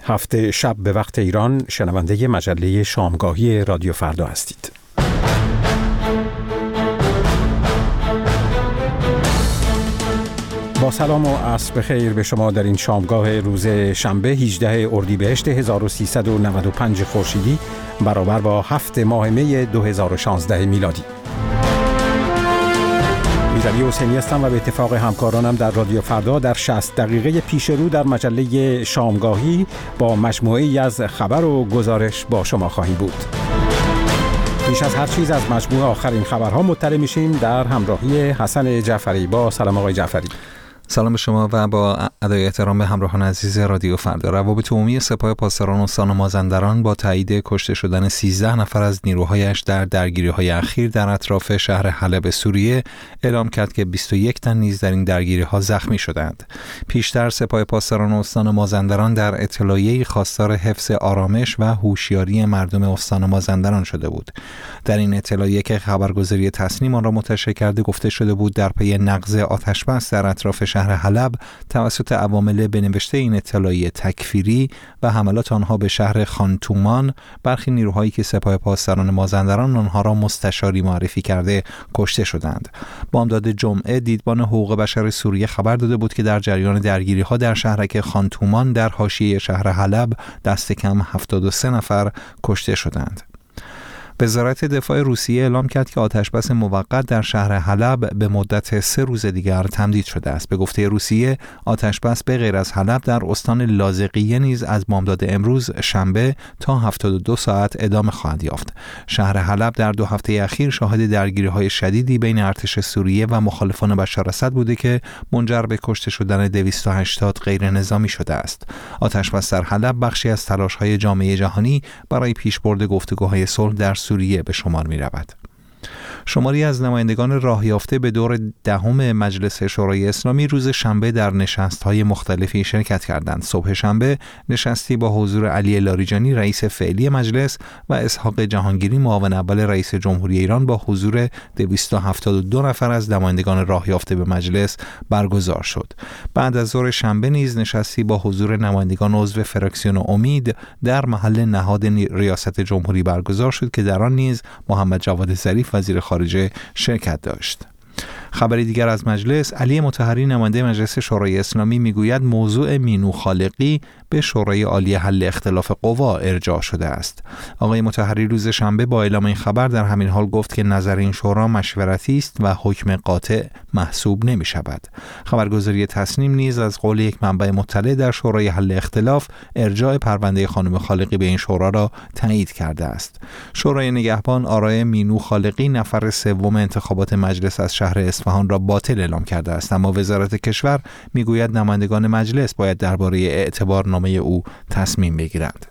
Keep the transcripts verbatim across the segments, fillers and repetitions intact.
هفته شب به وقت ایران شنونده مجله شامگاهی رادیو فردا هستید. با سلام و عصر بخیر به شما در این شامگاه روز شنبه هجدهم اردیبهشت هزار و سیصد و نود و پنج خورشیدی برابر با هفت ماه می دو هزار و شانزده میلادی. میرعلی حسینی هستم و به اتفاق همکارانم در رادیو فردا در شصت دقیقه پیش رو در مجله شامگاهی با مجموعه‌ای از خبر و گزارش با شما خواهیم بود. پیش از هر چیز از مجموعه آخرین خبرها مطلع میشیم در همراهی حسن جعفری. با سلام آقای جعفری. سلام به شما و با ادای احترام به همراهان عزیز رادیو فردا. روابط عمومی سپاه پاسداران استان مازندران با تایید کشته شدن سیزده نفر از نیروهایش در درگیری‌های اخیر در اطراف شهر حلب سوریه اعلام کرد که بیست و یک تن نیز در این درگیری‌ها زخمی شدند. پیشتر سپاه پاسداران استان مازندران در اطلاعیه‌ای خواستار حفظ آرامش و هوشیاری مردم استان مازندران شده بود. در این اطلاعیه که خبرگزاری تسنیم آن را منتشر کرده گفته شده بود در پی نقض آتش‌بس در اطراف شهر حلب توسط عوامل بنوشته این اطلاعیه تکفیری و حملات آنها به شهر خانتومان برخی نیروهایی که سپاه پاسداران مازندران آنها را مستشاری معرفی کرده کشته شدند. بامداد جمعه دیدبان حقوق بشر سوریه خبر داده بود که در جریان درگیری‌ها در شهرک خانتومان در حاشیه شهر حلب دست کم هفتاد و سه نفر کشته شدند. وزارت دفاع روسیه اعلام کرد که آتشبس موقت در شهر حلب به مدت سه روز دیگر تمدید شده است. به گفته روسیه آتشبس به غیر از حلب در استان لاذقیه نیز از بامداد امروز شنبه تا هفتاد و دو ساعت ادامه خواهد یافت. شهر حلب در دو هفته اخیر شاهد درگیری‌های شدیدی بین ارتش سوریه و مخالفان بشار اسد بوده که منجر به کشته شدن دویست و هشتاد غیر نظامی شده است. آتشبس در حلب بخشی از تلاش‌های جامعه جهانی برای پیشبرد گفتگوهای صلح در سوریه به شمار می رود. شماری از نمایندگان راه یافته به دور دهم مجلس شورای اسلامی روز شنبه در نشست‌های مختلفی شرکت کردند. صبح شنبه نشستی با حضور علی لاریجانی رئیس فعلی مجلس و اسحاق جهانگیری معاون اول رئیس جمهوری ایران با حضور دویست و هفتاد و دو نفر از نمایندگان راه یافته به مجلس برگزار شد. بعد از ظهر شنبه نیز نشستی با حضور نمایندگان عضو فراکسیون امید در محل نهاد ریاست جمهوری برگزار شد که در آن نیز محمد جواد ظریف وزیر خارجه شرکت داشت. خبری دیگر از مجلس، علی مطهری نماینده مجلس شورای اسلامی میگوید موضوع مینو خالقی به شورای عالی حل اختلاف قوا ارجاع شده است. آقای مطهری روز شنبه با اعلام این خبر در همین حال گفت که نظر این شورا مشورتی است و حکم قاطع محسوب نمی شود. خبرگزاری تسنیم نیز از قول یک منبع مطلع در شورای حل اختلاف ارجاع پرونده خانم خالقی به این شورا را تایید کرده است. شورای نگهبان آرای مینو خالقی نفر سوم انتخابات مجلس از شهر اصفهان را باطل اعلام کرده است، اما وزارت کشور میگوید نمایندگان مجلس باید درباره اعتبارنامه او تصمیم بگیرند.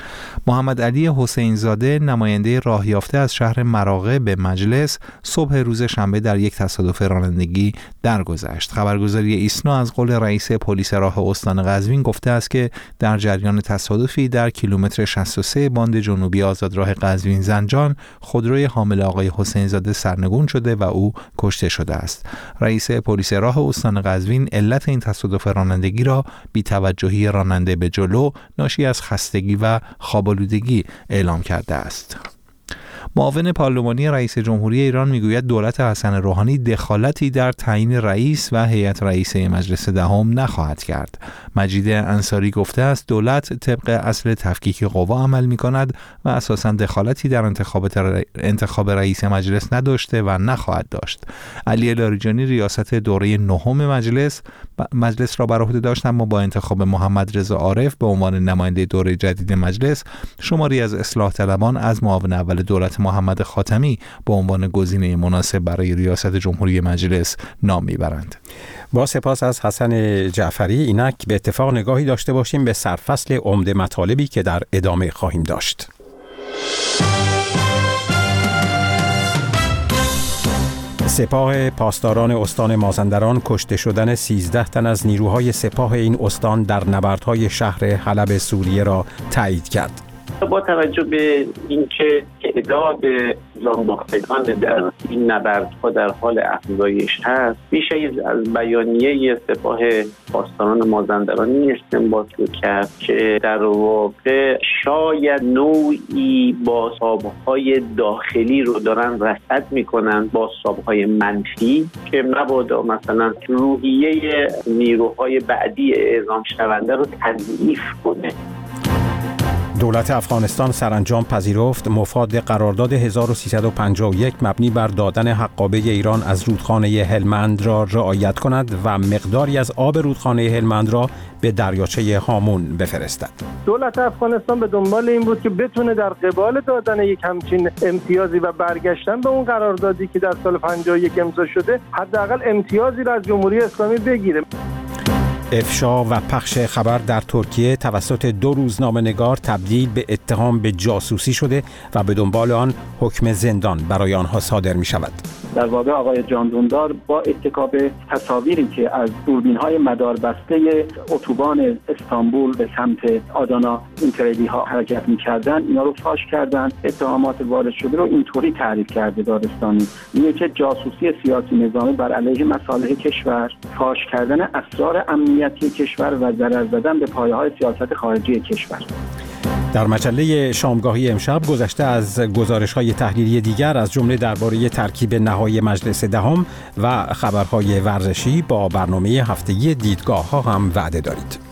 محمد علی حسین زاده نماینده راه یافته از شهر مراغه به مجلس صبح روز شنبه در یک تصادف رانندگی درگذشت. خبرگزاری ایسنا از قول رئیس پلیس راه استان قزوین گفته است که در جریان تصادفی در کیلومتر شصت و سه باند جنوبی آزادراه قزوین زنجان خودروی حامل آقای حسین زاده سرنگون شده و او کشته شده است. رئیس پلیس راه استان قزوین علت این تصادف رانندگی را بی‌توجهی راننده به جلو ناشی از خستگی و خواب‌آلودگی اعلام کرده است. معاون پارلمانی رئیس جمهوری ایران میگوید دولت حسن روحانی دخالتی در تعیین رئیس و هیئت رئیسه مجلس دهم نخواهد کرد. مجید انصاری گفته است دولت طبق اصل تفکیک قوا عمل می‌کند و اساساً دخالتی در انتخابات انتخاب رئیس مجلس نداشته و نخواهد داشت. علی لاریجانی ریاست دوره نهم مجلس مجلس را بر عهده داشت، اما با انتخاب محمد رضا عارف به عنوان نماینده دوره جدید مجلس شماری از اصلاح طلبان از معاون اول دولت محمد خاتمی به عنوان گزینه مناسب برای ریاست جمهوری مجلس نام میبرند. با سپاس از حسن جعفری. اینک به اتفاق نگاهی داشته باشیم به سرفصل عمده مطالبی که در ادامه خواهیم داشت. سپاه پاسداران استان مازندران کشته شدن سیزده تن از نیروهای سپاه این استان در نبردهای شهر حلب سوریه را تایید کرد. با توجه به اینکه تعداد جانباختگان در این نبردها در حال افزایش هست، میشه از بیانیه سپاه پاسداران مازندران استنباط رو کرد که در واقع شاید نوعی بازتاب‌های داخلی رو دارن رصد میکنن، بازتاب‌های منفی که مبادا مثلا روحیه نیروهای بعدی اعزام شونده رو تضعیف کنه. دولت افغانستان سرانجام پذیرفت مفاد قرارداد هزار و سیصد و پنجاه و یک مبنی بر دادن حقابه ایران از رودخانه هلمند را رعایت کند و مقداری از آب رودخانه هلمند را به دریاچه هامون بفرستد. دولت افغانستان به دنبال این بود که بتونه در قبال دادن یک همچین امتیازی و برگشتن به اون قراردادی که در سال پنجاه و یک امضا شده، حداقل امتیازی را از جمهوری اسلامی بگیره. افشا و پخش خبر در ترکیه توسط دو روزنامه‌نگار تبدیل به اتهام به جاسوسی شده و به دنبال آن حکم زندان برای آنها صادر می شود. در واقع آقای جاندوندار با اتکا به تصاویری که از دوربین‌های مداربسته اتوبان استانبول به سمت آدانا اینترلی ها حرکت می‌کردند، اینا رو فاش کردند. اتهامات وارد شده رو اینطوری تعریف کرده دارستانی، میگه که جاسوسی سیاسی نظامی بر علیه مصالح کشور، فاش کردن اسرار امنیتی کشور و ضرر زدن به پایه‌های سیاست خارجی کشور. در مجله شامگاهی امشب گذشته از گزارش‌های تحلیلی دیگر از جمله درباره ترکیب نهایی مجلس دهم و خبرهای ورزشی با برنامه هفتگی دیدگاه‌ها هم وعده دارید.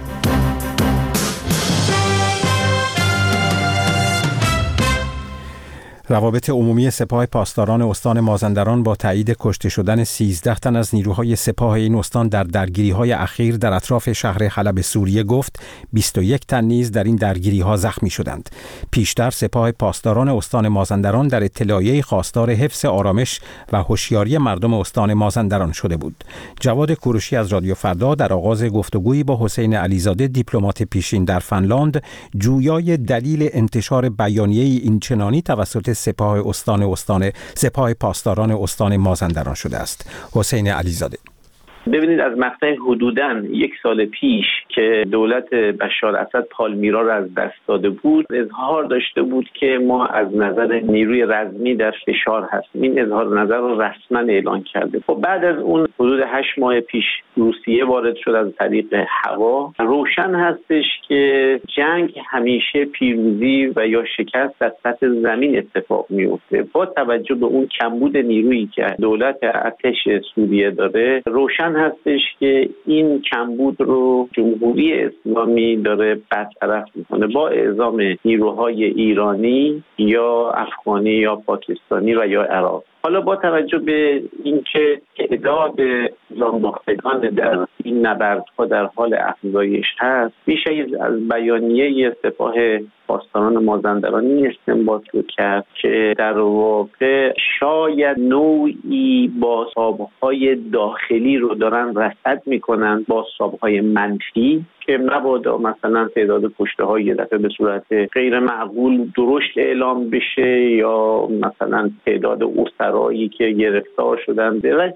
روابط عمومی سپاه پاسداران استان مازندران با تایید کشته شدن سیزده تن از نیروهای سپاه این استان در درگیری‌های اخیر در اطراف شهر حلب سوریه گفت بیست و یک تن نیز در این درگیری‌ها زخمی شدند. پیشتر سپاه پاسداران استان مازندران در اطلاعیه خواستار حفظ آرامش و هوشیاری مردم استان مازندران شده بود. جواد کوروشی از رادیو فردا در آغاز گفتگویی با حسین علیزاده دیپلمات پیشین در فنلاند جویای دلیل انتشار بیانیه این چنانی توسط سپاه استان استان سپاه پاسداران استان مازندران شده است. حسین علیزاده: ببینید، از مقطع حدوداً یک سال پیش که دولت بشار اسد پالمیرا را از دست داده بود، اظهار داشته بود که ما از نظر نیروی رزمی در فشار هستیم. این اظهار نظر رو رسما اعلان کرده. خب بعد از اون حدود هشت ماه پیش روسیه وارد شد از طریق هوا. روشن هستش که جنگ همیشه پیروزی و یا شکست در سطح زمین اتفاق میفته. با توجه به اون کمبود نیرویی که دولت ارتش سوریه داره، روشن هستش که این کمبود رو جمهوری اسلامی داره برطرف میکنه با اعزام نیروهای ایرانی یا افغانی یا پاکستانی و یا عراق. حالا با توجه به اینکه تعداد جانباختگان در این نبردها در حال افزایش هست، میشه از بیانیه سپاه پاسداران مازندران استنباط رو کرد که در واقع شاید نوعی بازتاب‌های داخلی رو دارن رصد میکنن، بازتاب‌های منفی که مبادا مثلا تعداد کشته‌های یه دفعه به صورت غیر معقول درشت اعلام بشه یا مثلا تعداد اسرایی که گرفتار شدن و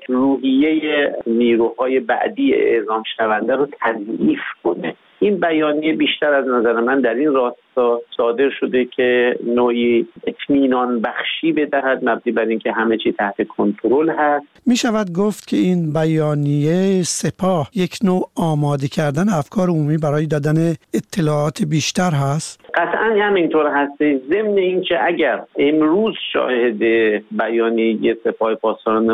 روحیه نیروهای بعدی اعزام شونده رو تضعیف کنه. این بیانیه بیشتر از نظر من در این راستا صادر شده که نوعی اطمینان بخشی بدهد مبنی بر اینکه همه چی تحت کنترل هست. می شود گفت که این بیانیه سپاه یک نوع آماده کردن افکار عمومی برای دادن اطلاعات بیشتر هست؟ قطعا همینطور هست. ضمن اینکه اگر امروز شاهد بیانیه سپاه پاسداران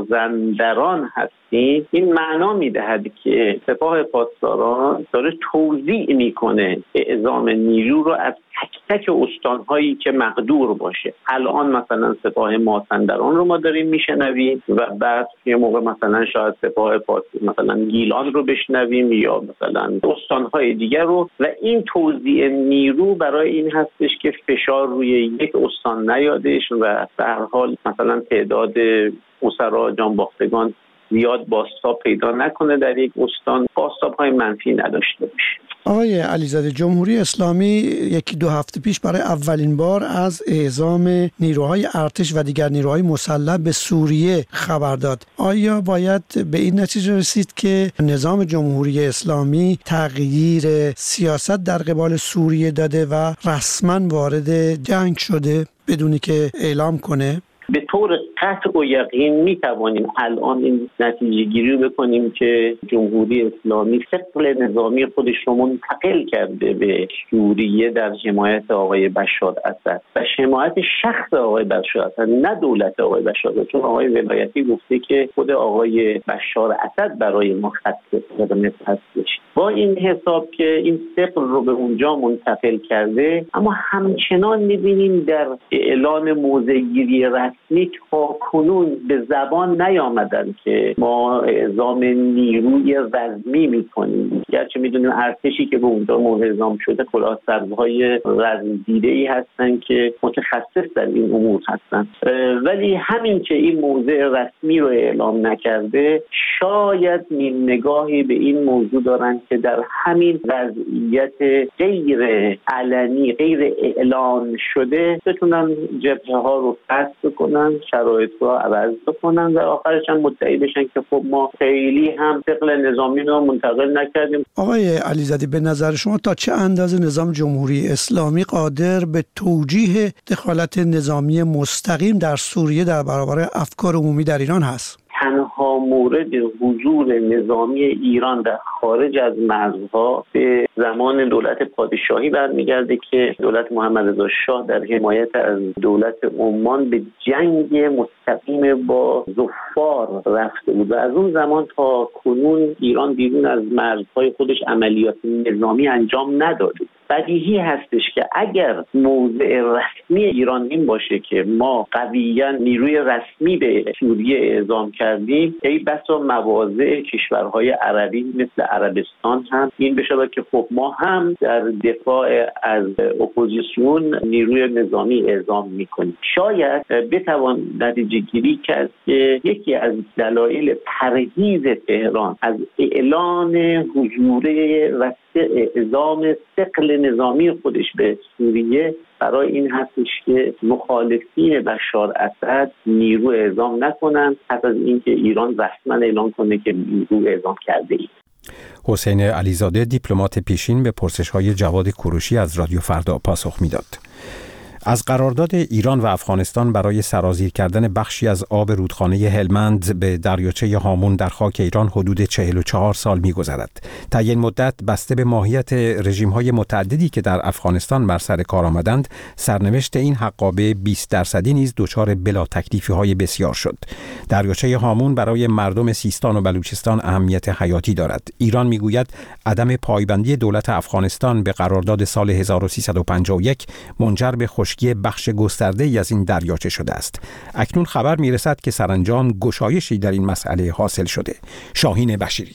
مازندران هستیم، این معنا میدهد که سپاه پاسداران داره توزیع میکنه اعزام نیرو رو از تک تک استانهایی که مقدور باشه. الان مثلا سپاه مازندران رو ما داریم میشنویم و بعد یه موقع مثلا شاید سپاه پاس مثلا گیلان رو بشنویم یا مثلا استانهای دیگر رو، و این توزیع نیرو برای این هستش که فشار روی یک استان نیادش و به هر حال مثلا تعداد اسرا جانباختگان زیاد بازتاب پیدا نکنه، در یک استان بازتاب‌های منفی نداشته باشه. آقای علیزاده، جمهوری اسلامی یکی دو هفته پیش برای اولین بار از اعزام نیروهای ارتش و دیگر نیروهای مسلح به سوریه خبر داد. آیا باید به این نتیجه رسید که نظام جمهوری اسلامی تغییر سیاست در قبال سوریه داده و رسما وارد جنگ شده بدونی که اعلام کنه؟ به طور قطع و یقین می توانیم الان این نتیجه گیری رو بکنیم که جمهوری اسلامی ثقل نظامی خودش رو منتقل کرده به سوریه در حمایت آقای بشار اسد و حمایت شخص آقای بشار اسد، نه دولت آقای بشار اسد، چون آقای ولایتی گفته که خود آقای بشار اسد برای ما خط قرمز هستش. با این حساب که این ثقل رو به اونجا منتقل کرده، اما همچنان می‌بینیم در اعلان موضع‌گیری رسمی تا کنون به زبان نیامدن که ما اعزام نیروی رزمی میکنیم، گرچه میدونیم ارتشی که به اونجا اعزام شده کلاه سربازهای رزم‌دیده‌ای هستن که متخصص در این امور هستن، ولی همین که این موضع رسمی رو اعلام نکرده، شاید نیم نگاهی به این موضوع دارن که در همین وضعیت غیر علنی، غیر اعلان شده بتونن جبهه ها رو فصل کنن، شرایط رو عوض کنن و آخرش هم مدعی بشن که خب ما خیلی هم ثقل نظامی رو منتقل نکردیم. آقای علیزاده، به نظر شما تا چه اندازه نظام جمهوری اسلامی قادر به توجیه دخالت نظامی مستقیم در سوریه در برابر افکار عمومی در ایران هست؟ تنها مورد حضور نظامی ایران در خارج از مرزها به زمان دولت پادشاهی برمیگرده که دولت محمد رضا شاه در حمایت از دولت عمان به جنگ مستقیم با ظفار رفته بود و از اون زمان تا کنون ایران بیرون از مرزهای خودش عملیات نظامی انجام نداده. بدیهی هستش که اگر موضع رسمی ایران این باشه که ما قویاً نیروی رسمی به سوریه اعزام کردیم، ای بسا مواضع کشورهای عربی مثل عربستان هم این بشه که خب ما هم در دفاع از اپوزیسیون نیروی نظامی اعزام میکنیم. شاید بتوان نتیجه گیری کرد که یکی از دلایل پرهیز تهران از اعلان حضور رسمی اعزام ثقل نظامی خودش به سوریه برای این هستش که مخالفین بشار اسد نیرو اعزام نکنند پس از اینکه ایران رسما اعلام کنه که نیرو اعزام کرده ای. حسین علیزاده، دیپلمات پیشین، به پرسش‌های جواد کوروشی از رادیو فردا پاسخ میداد. از قرارداد ایران و افغانستان برای سرازیر کردن بخشی از آب رودخانه هلمند به دریاچه هامون در خاک ایران حدود چهل و چهار سال می‌گذرد. تا این مدت بسته به ماهیت رژیم‌های متعددی که در افغانستان بر سر کار آمدند، سرنوشت این حقابه بیست درصدی نیز دچار بلا تکلیفی‌های بسیار شد. دریاچه هامون برای مردم سیستان و بلوچستان اهمیت حیاتی دارد. ایران می‌گوید عدم پایبندی دولت افغانستان به قرارداد سال هزار و سیصد و پنجاه و یک منجر به خشکی بخش گسترده‌ای از این دریاچه شده است. اکنون خبر میرسد که سرانجام گشایشی در این مسئله حاصل شده. شاهین بشیری.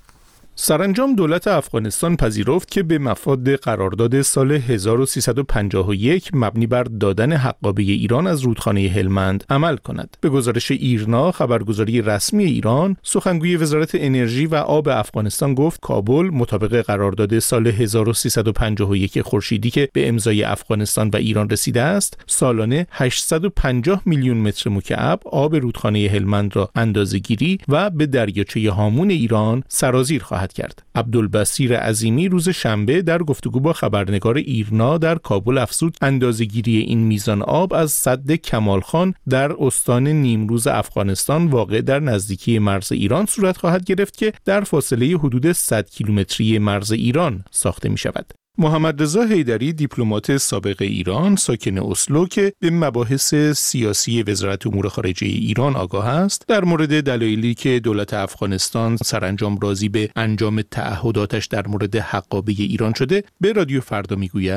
سرانجام دولت افغانستان پذیرفت که به مفاد قرارداد سال هزار و سیصد و پنجاه و یک مبنی بر دادن حقابه ایران از رودخانه هلمند عمل کند. به گزارش ایرنا، خبرگزاری رسمی ایران، سخنگوی وزارت انرژی و آب افغانستان گفت کابل مطابق قرارداد سال هزار و سیصد و پنجاه و یک خورشیدی که به امضای افغانستان و ایران رسیده است، سالانه هشتصد و پنجاه میلیون متر مکعب آب رودخانه هلمند را اندازه‌گیری و به دریاچه هامون ایران سرازیر خواهد کرد. عبدالبصیر عظیمی روز شنبه در گفتگو با خبرنگار ایرنا در کابل افزود اندازه‌گیری این میزان آب از سد کمالخان در استان نیمروز افغانستان واقع در نزدیکی مرز ایران صورت خواهد گرفت که در فاصله حدود صد کیلومتری مرز ایران ساخته می شود. محمد رضا حیدری، دیپلمات سابق ایران ساکن اسلو که به مباحث سیاسی وزارت امور خارجه ایران آگاه است، در مورد دلایلی که دولت افغانستان سرانجام راضی به انجام تعهداتش در مورد حقابه ایران شده به رادیو فردا میگوید: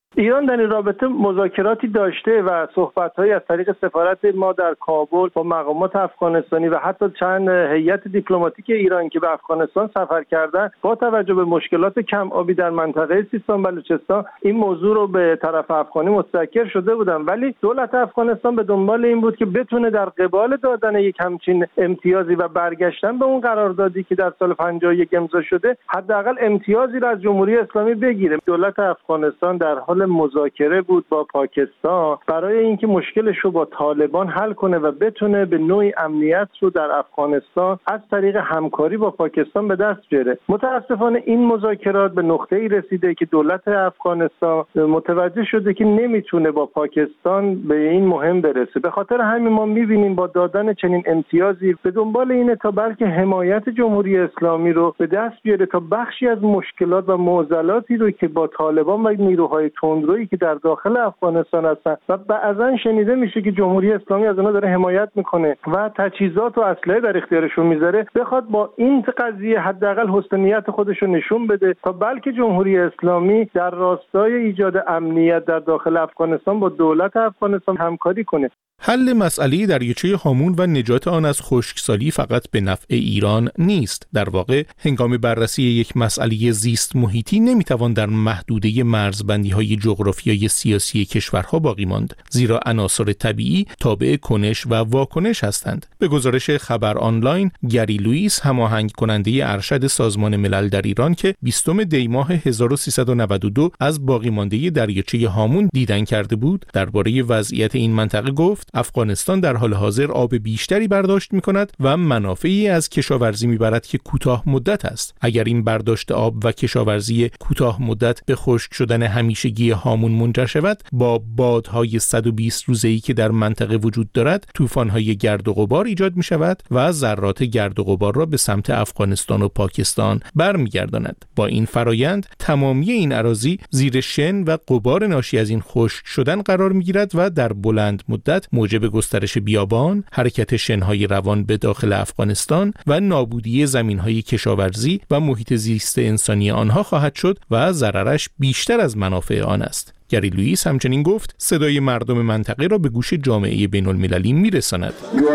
ایران در این رابطه مذاکراتی داشته و صحبت‌هایی از طریق سفارت ما در کابل با مقامات افغانستانی و حتی چند هیئت دیپلماتیک ایران که به افغانستان سفر کردن با توجه به مشکلات کم آبی در منطقه سیستان بلوچستان این موضوع رو به طرف افغانی متذکر شده بودن، ولی دولت افغانستان به دنبال این بود که بتونه در قبال دادن یک همچین امتیازی و برگشتن به اون قراردادی که در سال پنجاه و یک امضا شده حداقل امتیازی را از جمهوری اسلامی بگیره. دولت افغانستان در حال مذاکره بود با پاکستان برای اینکه مشکلش رو با طالبان حل کنه و بتونه به نوعی امنیت رو در افغانستان از طریق همکاری با پاکستان به دست بیاره. متاسفانه این مذاکرات به نقطه‌ای رسیده که دولت افغانستان متوجه شده که نمیتونه با پاکستان به این مهم برسه. به خاطر همین ما میبینیم با دادن چنین امتیازی به دنبال اینه تا بلکه حمایت جمهوری اسلامی رو به دست بیاره تا بخشی از مشکلات و معضلاتی رو که با طالبان و نیروهای تندرویی که در داخل افغانستان هستن و بعضا شنیده میشه که جمهوری اسلامی از اونها داره حمایت میکنه و تجهیزات و اسلحه در اختیارشون میذاره، بخواد با این قضیه حداقل حسن نیت خودش رو نشون بده تا بلکه جمهوری اسلامی در راستای ایجاد امنیت در داخل افغانستان با دولت افغانستان همکاری کنه. حل مسئله دریاچه هامون و نجات آن از خشکسالی فقط به نفع ایران نیست. در واقع هنگام بررسی یک مسئله زیست محیطی نمیتوان در محدوده مرزبندی‌های جغرافیایی سیاسی کشورها باقی ماند، زیرا عناصر طبیعی تابع کنش و واکنش هستند. به گزارش خبر آنلاین، گری لوئیس، هماهنگ کننده ارشد سازمان ملل در ایران که بیستم دی ماه هزار و سیصد و نود و دو از باقی مانده دریاچه هامون دیدن کرده بود، درباره وضعیت این منطقه گفت: افغانستان در حال حاضر آب بیشتری برداشت می‌کند و منافعی از کشاورزی می‌برد که کوتاه مدت است. اگر این برداشت آب و کشاورزی کوتاه مدت به خشک شدن همیشگی هامون منجر شود، با بادهای صد و بیست روزه‌ای که در منطقه وجود دارد، طوفان‌های گرد و غبار ایجاد می‌شود و ذرات گرد و غبار را به سمت افغانستان و پاکستان برمیگرداند. با این فرایند تمامی این اراضی زیر شن و غبار ناشی از این خشک شدن قرار می‌گیرد و در بلند مدت موجب گسترش بیابان، حرکت شن‌های روان به داخل افغانستان و نابودی زمین‌های کشاورزی و محیط زیست انسانی آنها خواهد شد و ضررش بیشتر از منافع آن است. گری لوئیس همچنین گفت صدای مردم منطقه را به گوش جامعه بین‌المللی می‌رساند.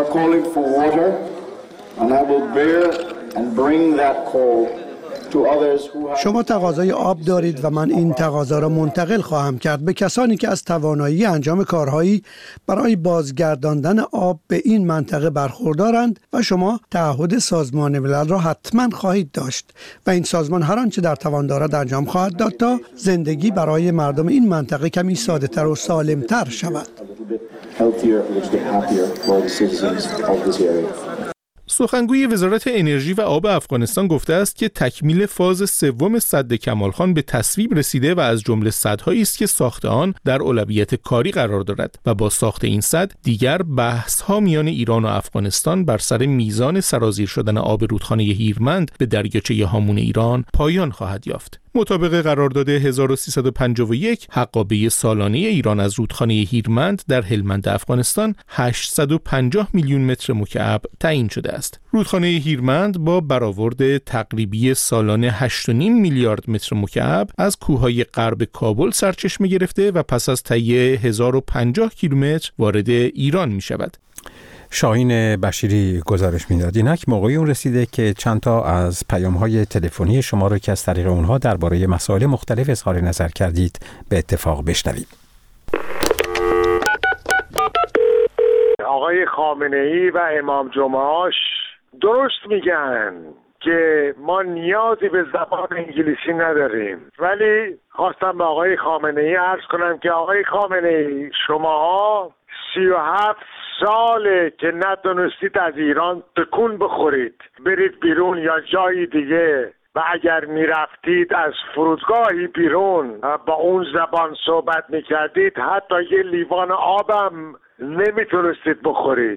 شما تقاضای آب دارید و من این تقاضا را منتقل خواهم کرد به کسانی که از توانایی انجام کارهایی برای بازگرداندن آب به این منطقه برخوردارند و شما تعهد سازمان ملل را حتما خواهید داشت و این سازمان هر آنچه در توان دارد انجام خواهد داد تا زندگی برای مردم این منطقه کمی ساده‌تر و سالم‌تر شود. سخنگوی وزارت انرژی و آب افغانستان گفته است که تکمیل فاز سوم سد کمالخان به تصویب رسیده و از جمله سدهایی است که ساخت آن در اولویت کاری قرار دارد و با ساخت این سد دیگر بحث‌ها میان ایران و افغانستان بر سر میزان سرازیر شدن آب رودخانه هیرمند به دریاچه هامون ایران پایان خواهد یافت. مطابق قرارداد هزار و سیصد و پنجاه و یک، حقابه سالانه ایران از رودخانه هیرمند در هلمند افغانستان هشتصد و پنجاه میلیون متر مکعب تعیین شده است. رودخانه هیرمند با برآورد تقریبی سالانه هشت و نیم میلیارد متر مکعب از کوههای غرب کابل سرچشمه گرفته و پس از تهیه هزار و پنجاه کیلومتر وارد ایران می شود. شاهین بشیری گزارش می‌داد. اینک موقعی اون رسیده که چند تا از پیام‌های تلفنی شما رو که از طریق اونها درباره مسائل مختلف اظهار نظر کردید به اتفاق بشنویم. آقای خامنه‌ای و امام جمعه‌اش درست میگن که ما نیازی به زبان انگلیسی نداریم، ولی خواستم به آقای خامنه‌ای عرض کنم که آقای خامنه‌ای شماها سی و هفت ساله که نتونستید از ایران تکون بخورید برید بیرون یا جایی دیگه و اگر میرفتید از فرودگاهی بیرون با اون زبان صحبت میکردید حتی یه لیوان آبم نمیتونستید بخورید.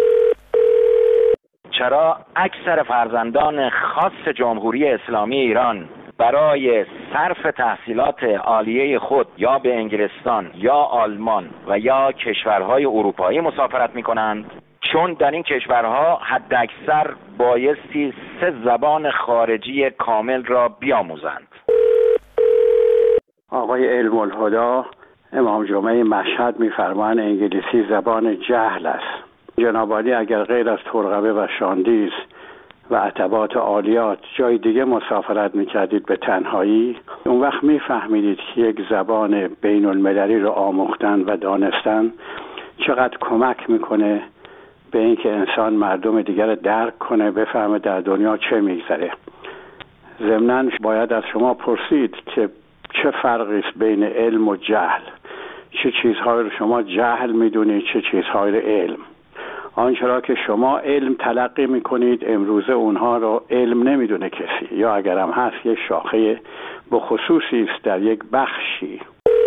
چرا اکثر فرزندان خاص جمهوری اسلامی ایران برای صرف تحصیلات عالیه خود یا به انگلستان یا آلمان و یا کشورهای اروپایی مسافرت می کنند؟ چون در این کشورها حداکثر بایستی سه زبان خارجی کامل را بیاموزند. آقای آقای علم الهدا امام جمعه مشهد می‌فرمایند انگلیسی زبان جهل است. جناب عالی اگر غیر از ترقبه و شاندیز و عتبات عالیات جای دیگه مسافرت می‌کردید به تنهایی، اون وقت می‌فهمیدید که یک زبان بین المللی رو آموختن و دانستن چقدر کمک می‌کنه به اینکه انسان مردم دیگر رو درک کنه، بفهمه در دنیا چه می‌گذره. ضمناً باید از شما پرسید که چه فرقی است بین علم و جهل؟ چه چیزهایی رو شما جهل می‌دونید، چه چیزهایی رو علم؟ آنچه را که شما علم تلقی میکنید امروزه اونها رو علم نمیدونه کسی، یا اگر هم هست یک شاخه بخصوصی است در یک بخشی.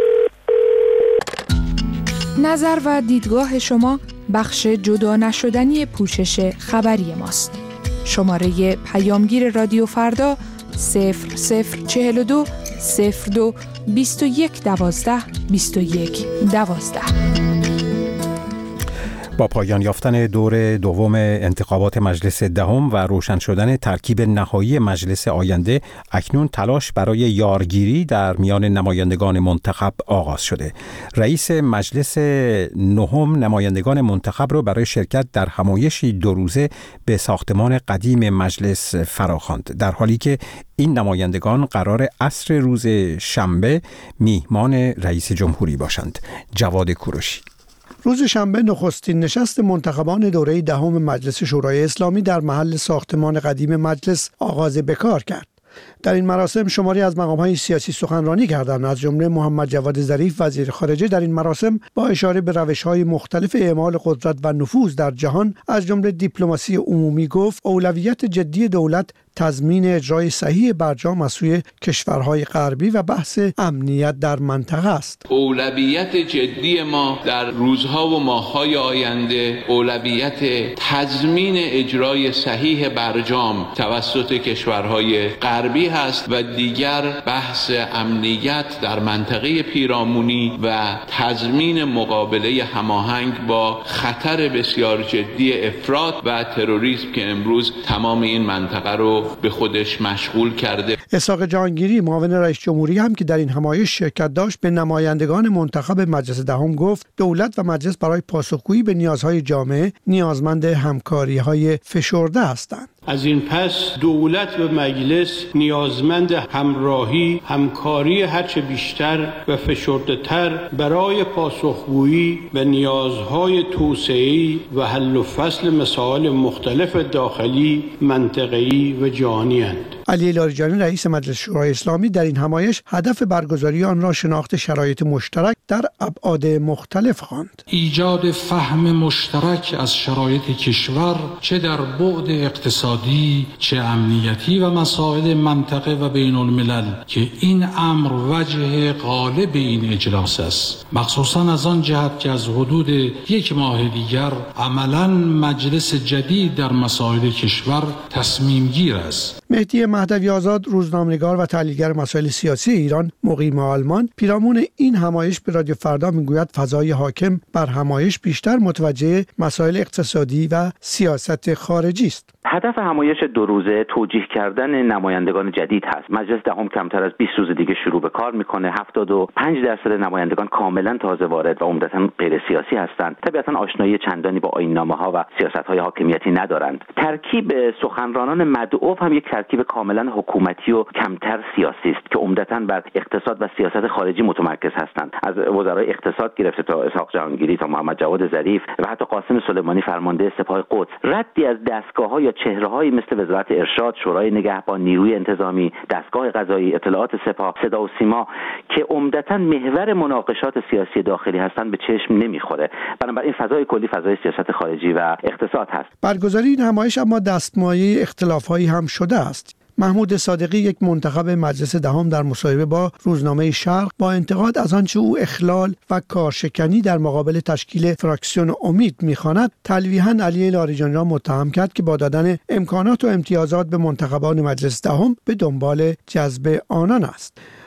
نظر و دیدگاه شما بخش جدا نشدنی پوشش خبری ماست. شماره پیامگیر رادیو فردا صفر صفر چهل و دو صفر دو بیست و یک دوازده بیست و یک دوازده. با پایان یافتن دور دوم انتخابات مجلس دهم و روشن شدن ترکیب نهایی مجلس آینده، اکنون تلاش برای یارگیری در میان نمایندگان منتخب آغاز شده. رئیس مجلس نهم نمایندگان منتخب را برای شرکت در همایشی دو روزه به ساختمان قدیم مجلس فراخواند، در حالی که این نمایندگان قرار عصر روز شنبه میهمان رئیس جمهوری باشند. جواد کوروشی. روز شنبه نخستین نشست منتخبان دوره دهم مجلس شورای اسلامی در محل ساختمان قدیم مجلس آغاز به کار کرد. در این مراسم شماری از مقام‌های سیاسی سخنرانی کردند، از جمله محمد جواد ظریف وزیر خارجه در این مراسم با اشاره به روش‌های مختلف اعمال قدرت و نفوذ در جهان از جمله دیپلماسی عمومی گفت اولویت جدی دولت تضمین اجرای صحیح برجام از سوی کشورهای غربی و بحث امنیت در منطقه است. اولویت جدی ما در روزها و ماه‌های آینده اولویت تضمین اجرای صحیح برجام توسط کشورهای غربی هست و دیگر بحث امنیت در منطقه پیرامونی و تضمین مقابله هماهنگ با خطر بسیار جدی افراط و تروریسم که امروز تمام این منطقه رو به خودش مشغول کرده. اسحاق جهانگیری معاون رئیس جمهوری هم که در این همایش شرکت داشت به نمایندگان منتخب مجلس دهم گفت دولت و مجلس برای پاسخگویی به نیازهای جامعه نیازمند همکاری‌های فشرده هستند. از این پس دولت و مجلس نیازمند همراهی، همکاری هرچه بیشتر و فشرده‌تر برای پاسخگویی به نیازهای توسعه‌ای و حل و فصل مسائل مختلف داخلی، منطقه‌ای و جهانی اند. علی لاریجانی رئیس مجلس شورای اسلامی در این همایش هدف برگزاری آن را شناخت شرایط مشترک در ابعاد مختلف خواند. ایجاد فهم مشترک از شرایط کشور چه در بعد اقتصادی، چه امنیتی و مسائل منطقه و بین الملل که این امر وجه غالب این اجلاس است، مخصوصا از آن جهت که از حدود یک ماه دیگر عملاً مجلس جدید در مسائل کشور تصمیم گیر است. مهدی مهدوی آزاد روزنامه‌نگار و تحلیلگر مسائل سیاسی ایران مقیم آلمان پیرامون این همایش به رادیو فردا میگوید فضای حاکم بر همایش بیشتر متوجه مسائل اقتصادی و سیاست خارجی است. هدف همایش دو روزه توجیه کردن نمایندگان جدید هست. مجلس دهم کمتر از بیست روز دیگه شروع به کار میکنه. هفتاد و پنج درصد نمایندگان کاملا تازه وارد و عمدتاً غیر سیاسی هستند. طبیعتاً آشنایی چندانی با آیین‌نامه‌ها و سیاست‌های حاکمیتی ندارند. ترکیب سخنرانان مدعو هم یک ترکیب کاملا حکومتی و کمتر سیاسی است که عمدتاً بر اقتصاد و سیاست خارجی متمرکز هستند. از وزرای اقتصاد گرفته تا اسحاق جهانگیری تا محمد جواد ظریف و حتی قاسم سلیمانی فرمانده سپاه قدس، ردی از دستگاه‌ها یا چهره‌هایی مثل وزارت ارشاد، شورای نگهبان، نیروی انتظامی، دستگاه قضایی، اطلاعات سپاه، صدا و سیما که عمدتاً محور مناقشات سیاسی داخلی هستند به چشم نمیخوره. بنابراین فضای کلی فضای سیاست خارجی و اقتصاد هست. برگزاری این همایش اما دستمایه اختلاف‌هایی هم شده است. محمود صادقی یک منتخب مجلس دهم در مصاحبه با روزنامه شرق با انتقاد از آنچه او اخلال و کارشکنی در مقابل تشکیل فراکسیون امید می‌خواند، تلویحاً علی لاریجانی را متهم کرد که با دادن امکانات و امتیازات به منتخبان مجلس دهم به دنبال جذب آنان است.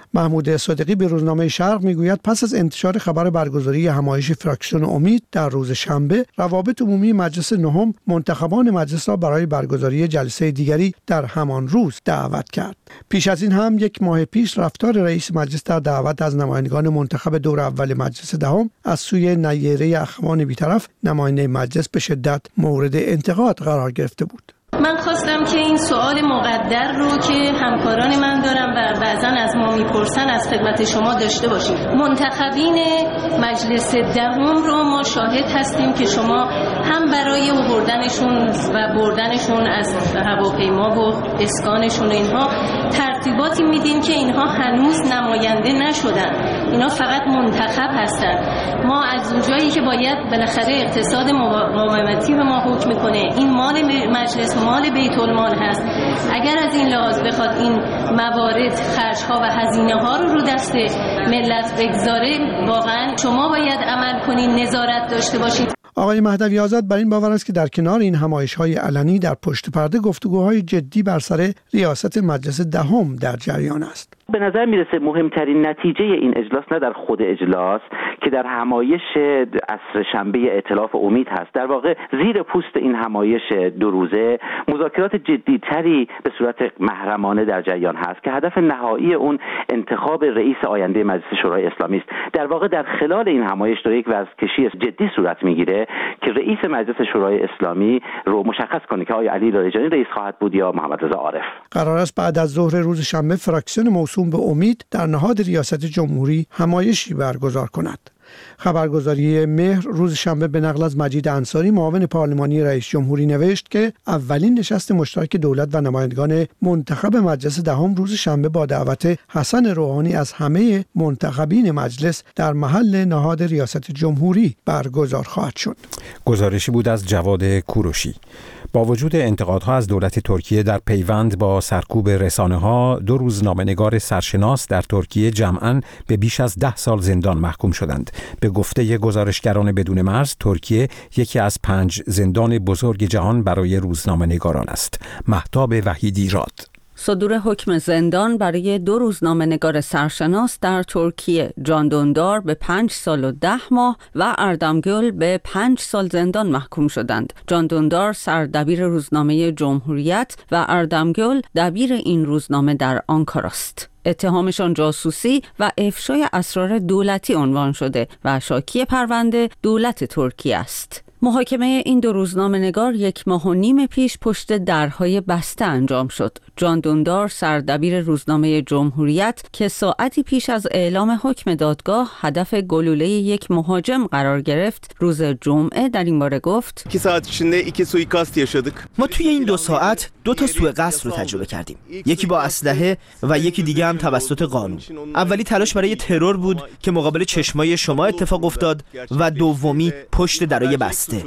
محمود صادقی به روزنامه شرق میگوید پس از انتشار خبر برگزاری همایش فراکسیون امید در روز شنبه، روابط عمومی مجلس نهم منتخبان مجلس را برای برگزاری جلسه دیگری در همان روز دعوت کرد. پیش از این هم یک ماه پیش رفتار رئیس مجلس در دعوت از نمایندگان منتخب دور اول مجلس دهم از سوی نیره اخوان بی‌طرف نماینده مجلس به شدت مورد انتقاد قرار گرفته بود. من خواستم که این سوال مقدر رو که همکاران من دارم و بعضا از ما میپرسن از خدمت شما داشته باشیم. منتخبین مجلس دهم رو ما شاهد هستیم که شما هم برای بردنشون و بردنشون از هواپیما و اسکانشون و اینها ترتیباتی میدین که اینها هنوز نماینده نشدن، اینا فقط منتخب هستن. ما از اونجایی که باید بالاخره اقتصاد مقاومتی به ما حکم میکنه، این مال مجلس مال بیت المال هست، اگر از این لحاظ بخواد این موارد خرج‌ها و هزینه‌ها رو رو دست ملت بگذاره، واقعا شما باید عمل کنین، نظارت داشته باشید. آقای مهدوی آزاد بر این باور است که در کنار این همایش‌های علنی در پشت پرده گفتگوهای جدی بر سر ریاست مجلس دهم در جریان است. به نظر میرسه مهمترین نتیجه این اجلاس نه در خود اجلاس که در همایش عصر شنبه ائتلاف امید هست. در واقع زیر پوست این همایش دو روزه مذاکرات جدی‌تری به صورت محرمانه در جریان هست که هدف نهایی اون انتخاب رئیس آینده مجلس شورای اسلامی است. در واقع در خلال این همایش داره یک وضع‌کشی جدی صورت میگیره که رئیس مجلس شورای اسلامی رو مشخص کنه که آیا علی لاریجانی رئیس خواهد بود یا محمد رضا عارف. قرار است بعد از ظهر روز شنبه فراکسیون موسوم به امید در نهاد ریاست جمهوری همایشی برگزار کند. خبرگزاری مهر روز شنبه به نقل از مجید انصاری معاون پارلمانی رئیس جمهوری نوشت که اولین نشست مشترک دولت و نمایندگان منتخب مجلس دهم روز شنبه با دعوت حسن روحانی از همه منتخبین مجلس در محل نهاد ریاست جمهوری برگزار خواهد شد. گزارشی بود از جواد کوروشی. با وجود انتقادها از دولت ترکیه در پیوند با سرکوب رسانه‌ها، دو روزنامه‌نگار سرشناس در ترکیه جمعاً به بیش از ده سال زندان محکوم شدند. به گفته گزارشگران بدون مرز، ترکیه یکی از پنج زندان بزرگ جهان برای روزنامه‌نگاران است. مهتاب وحیدی راد. صدور حکم زندان برای دو روزنامه‌نگار سرشناس در ترکیه، جان دوندار به پنج سال و ده ماه و اردمگل به پنج سال زندان محکوم شدند. جان دوندار سردبیر روزنامه جمهوریت و اردمگل دبیر این روزنامه در آنکارا است. اتهامشان جاسوسی و افشای اسرار دولتی عنوان شده و شاکی پرونده دولت ترکیه است. محاکمه این دو روزنامه‌نگار یک ماه و نیم پیش پشت درهای بسته انجام شد. جان دوندار سردبیر روزنامه جمهوریت که ساعتی پیش از اعلام حکم دادگاه هدف گلوله یک مهاجم قرار گرفت، روز جمعه در این باره گفت: ما توی این دو ساعت دو تا سوء قصد رو تجربه کردیم، یکی با اسلحه و یکی دیگه هم توسط قانون. اولی تلاش برای ترور بود که مقابل چشمای شما اتفاق افتاد و دومی پشت درای بسته.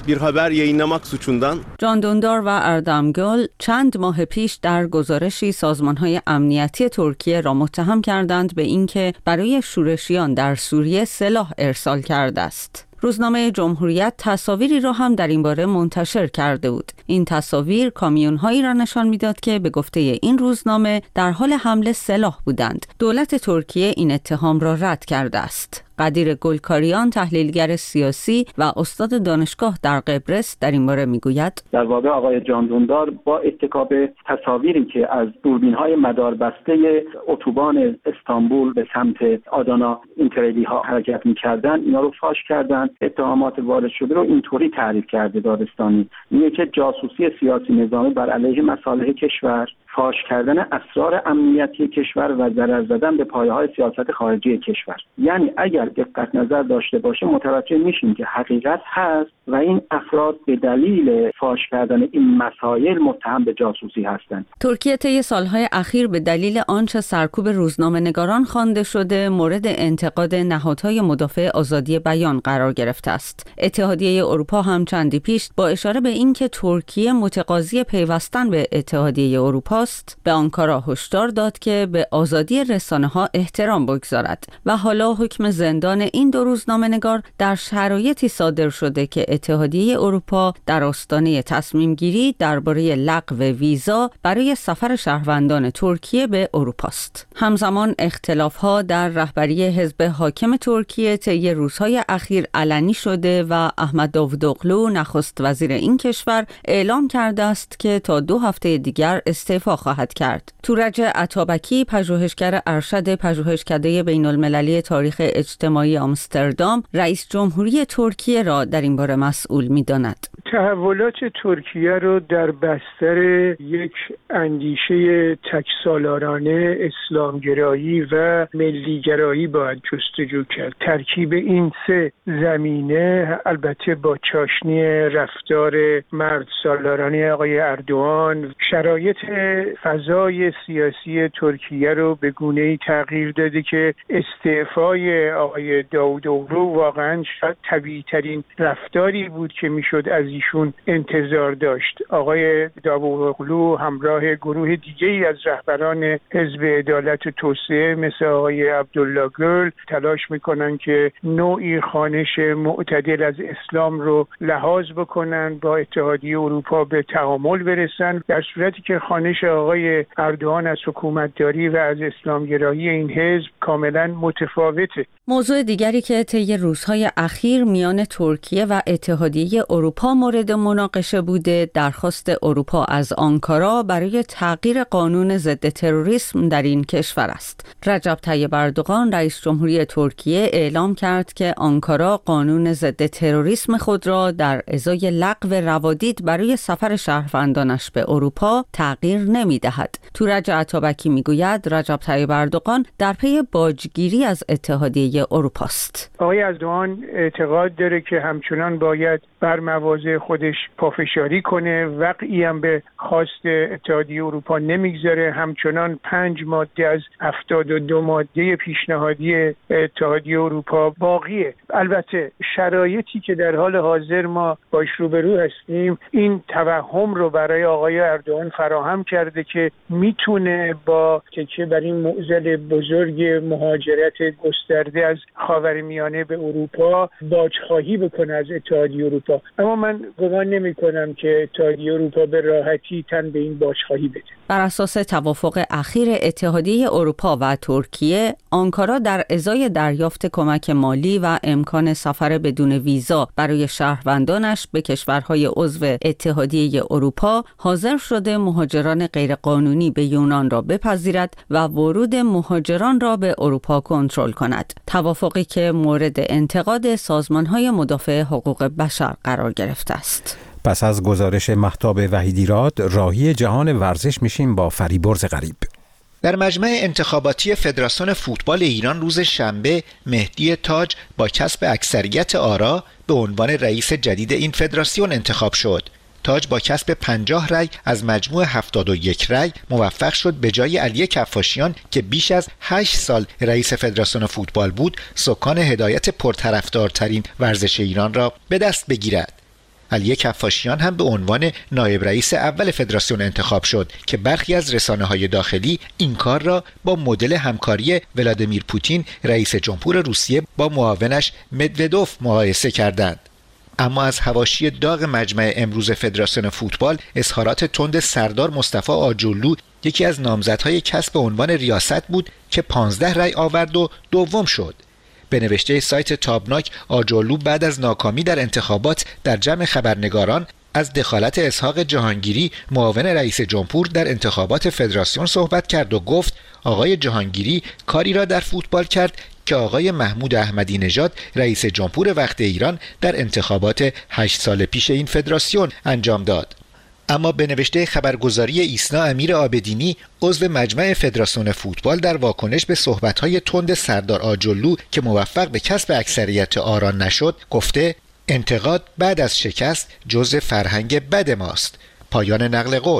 جان دوندار و اردمگل چند ماه پیش در گزارشی سازمان‌های امنیتی ترکیه را متهم کردند به اینکه برای شورشیان در سوریه سلاح ارسال کرده است. روزنامه جمهوریت تصاویری را هم در این باره منتشر کرده بود. این تصاویر کامیون‌هایی را نشان می‌داد که به گفته این روزنامه در حال حمل سلاح بودند. دولت ترکیه این اتهام را رد کرده است. قدیر گلکاریان، تحلیلگر سیاسی و استاد دانشگاه در قبرس، در این باره میگوید: در واقع آقای جان دوندار با اتکا به تصاویری که از دوربین‌های مداربسته اتوبان استانبول به سمت آدانا اینترلی ها حرکت می‌کردن، اینا رو فاش کردن. اتهامات وارد شده رو اینطوری تعریف کرده دادستانی، میگه که جاسوسی سیاسی نظامی بر علیه مصالح کشور، فاش کردن اسرار امنیتی کشور و ضرر زدن به پایه‌های سیاست خارجی کشور. یعنی اگر دقت نظر داشته باشه متوجه میشیم که حقیقت هست و این افراد به دلیل فاش کردن این مسائل متهم به جاسوسی هستند. ترکیه طی سالهای اخیر به دلیل آنچه سرکوب روزنامه‌نگاران خوانده شده مورد انتقاد نهادهای مدافع آزادی بیان قرار گرفته است. اتحادیه اروپا هم چندی پیش با اشاره به اینکه ترکیه متقاضی پیوستن به اتحادیه اروپا اروپاست به آنکارا هشدار داد که به آزادی رسانه‌ها احترام بگذارد و حالا حکم زندان این دو روزنامه‌نگار در شرایطی صادر شده که اتحادیه اروپا در آستانه تصمیم گیری درباره لغو ویزا برای سفر شهروندان ترکیه به اروپاست. همزمان اختلاف‌ها در رهبری حزب حاکم ترکیه طی روزهای اخیر علنی شده و احمد داوودوغلو نخست وزیر این کشور اعلام کرده است که تا دو هفته دیگر استعفا خواهد کرد. تورج عطابکی پژوهشگر ارشد پژوهشکده بین المللی تاریخ اجتماعی آمستردام رئیس جمهوری ترکیه را در این باره مسئول می‌داند. تحولات ترکیه رو در بستر یک اندیشه تکسالارانه اسلامگرایی و ملیگرایی باید جستجو کرد. ترکیب این سه زمینه البته با چاشنی رفتار مرد سالارانه آقای اردوغان شرایط فضای سیاسی ترکیه رو به گونه‌ای تغییر داده که استعفای آقای داوودوغلو واقعا شاید طبیعی‌ترین رفتاری بود که میشد از ایشون انتظار داشت. آقای داوودوغلو همراه گروه دیگه‌ای از رهبران حزب عدالت و توسعه مثل آقای عبدالله گل تلاش میکنن که نوعی خوانش معتدل از اسلام رو لحاظ بکنن، با اتحادیه اروپا به تعامل برسن، در صورتی که خوانش آقای اردوغان از حکومتداری و از اسلامگرایی این حزب کاملا متفاوته. موضوع دیگری که طی روزهای اخیر میان ترکیه و اتحادیه اروپا مورد مناقشه بوده درخواست اروپا از آنکارا برای تغییر قانون ضد تروریسم در این کشور است. رجب طیب اردوغان رئیس جمهوری ترکیه اعلام کرد که آنکارا قانون ضد تروریسم خود را در ازای لغو روادید برای سفر شهروندانش به اروپا تغییر نمی‌دهد. تورج عطابکی میگوید رجب طیب اردوغان در پی باجگیری از اتحادیه اروپا است. آقای اردوغان اعتقاد داره که همچنان باید بر مواضع خودش پافشاری کنه، وقعی هم به خواست اتحادیه اروپا نمیگذاره، همچنان پنج ماده از هفتاد و دو ماده پیشنهادی اتحادیه اروپا باقیه. البته شرایطی که در حال حاضر ما باش روبرو هستیم این توهم رو برای آقای اردوغان فراهم کرده که میتونه با تکیه بر این معضل بزرگ مهاجرت گسترده از خاورمیانه به اروپا باجخواهی بکنه از اتحادیه اروپا، اما من گمان نمی کنم که اتحادیه اروپا به راحتی تن به این باجخواهی بده. بر اساس توافق اخیر اتحادیه اروپا و ترکیه، آنکارا در ازای دریافت کمک مالی و امکان سفر بدون ویزا برای شهروندانش به کشورهای عضو اتحادیه اروپا حاضر شده مهاجران غیرقانونی به یونان را بپذیرد و ورود مهاجران را به اروپا کنترل کند. توافقی که مورد انتقاد سازمان‌های مدافع حقوق بشر قرار گرفته است. پس از گزارش مهتاب وحیدیراد، راهی جهان ورزش میشیم با فریبرز غریب. در مجمع انتخاباتی فدراسیون فوتبال ایران روز شنبه مهدی تاج با کسب اکثریت آرا به عنوان رئیس جدید این فدراسیون انتخاب شد. تاج با کسب پنجاه رأی از مجموع هفتاد و یک رأی موفق شد به جای علی کفاشیان که بیش از هشت سال رئیس فدراسیون فوتبال بود، سکان هدایت پرطرفدارترین ورزش ایران را به دست بگیرد. علی کفاشیان هم به عنوان نایب رئیس اول فدراسیون انتخاب شد که برخی از رسانه‌های داخلی این کار را با مدل همکاری ولادیمیر پوتین رئیس جمهور روسیه با معاونش مدودوف مقایسه کردند. اما از حواشی داغ مجمع امروز فدراسیون فوتبال اظهارات تند سردار مصطفی آجرلو، یکی از نامزدهای کسب عنوان ریاست بود که پانزده رأی آورد و دوم شد. به نوشته سایت تابناک، آجرلو بعد از ناکامی در انتخابات در جمع خبرنگاران از دخالت اسحاق جهانگیری معاون رئیس جمهور در انتخابات فدراسیون صحبت کرد و گفت آقای جهانگیری کاری را در فوتبال کرد که آقای محمود احمدی نژاد رئیس جمهور وقت ایران در انتخابات هشت سال پیش این فدراسیون انجام داد. اما به نوشته خبرگزاری ایسنا امیر آبدینی، عضو مجمع فدراسیون فوتبال، در واکنش به صحبت‌های تند سردار آجرلو که موفق به کسب اکثریت آرا نشد، گفته انتقاد بعد از شکست جزء فرهنگ بد ماست. پایان نقل قول.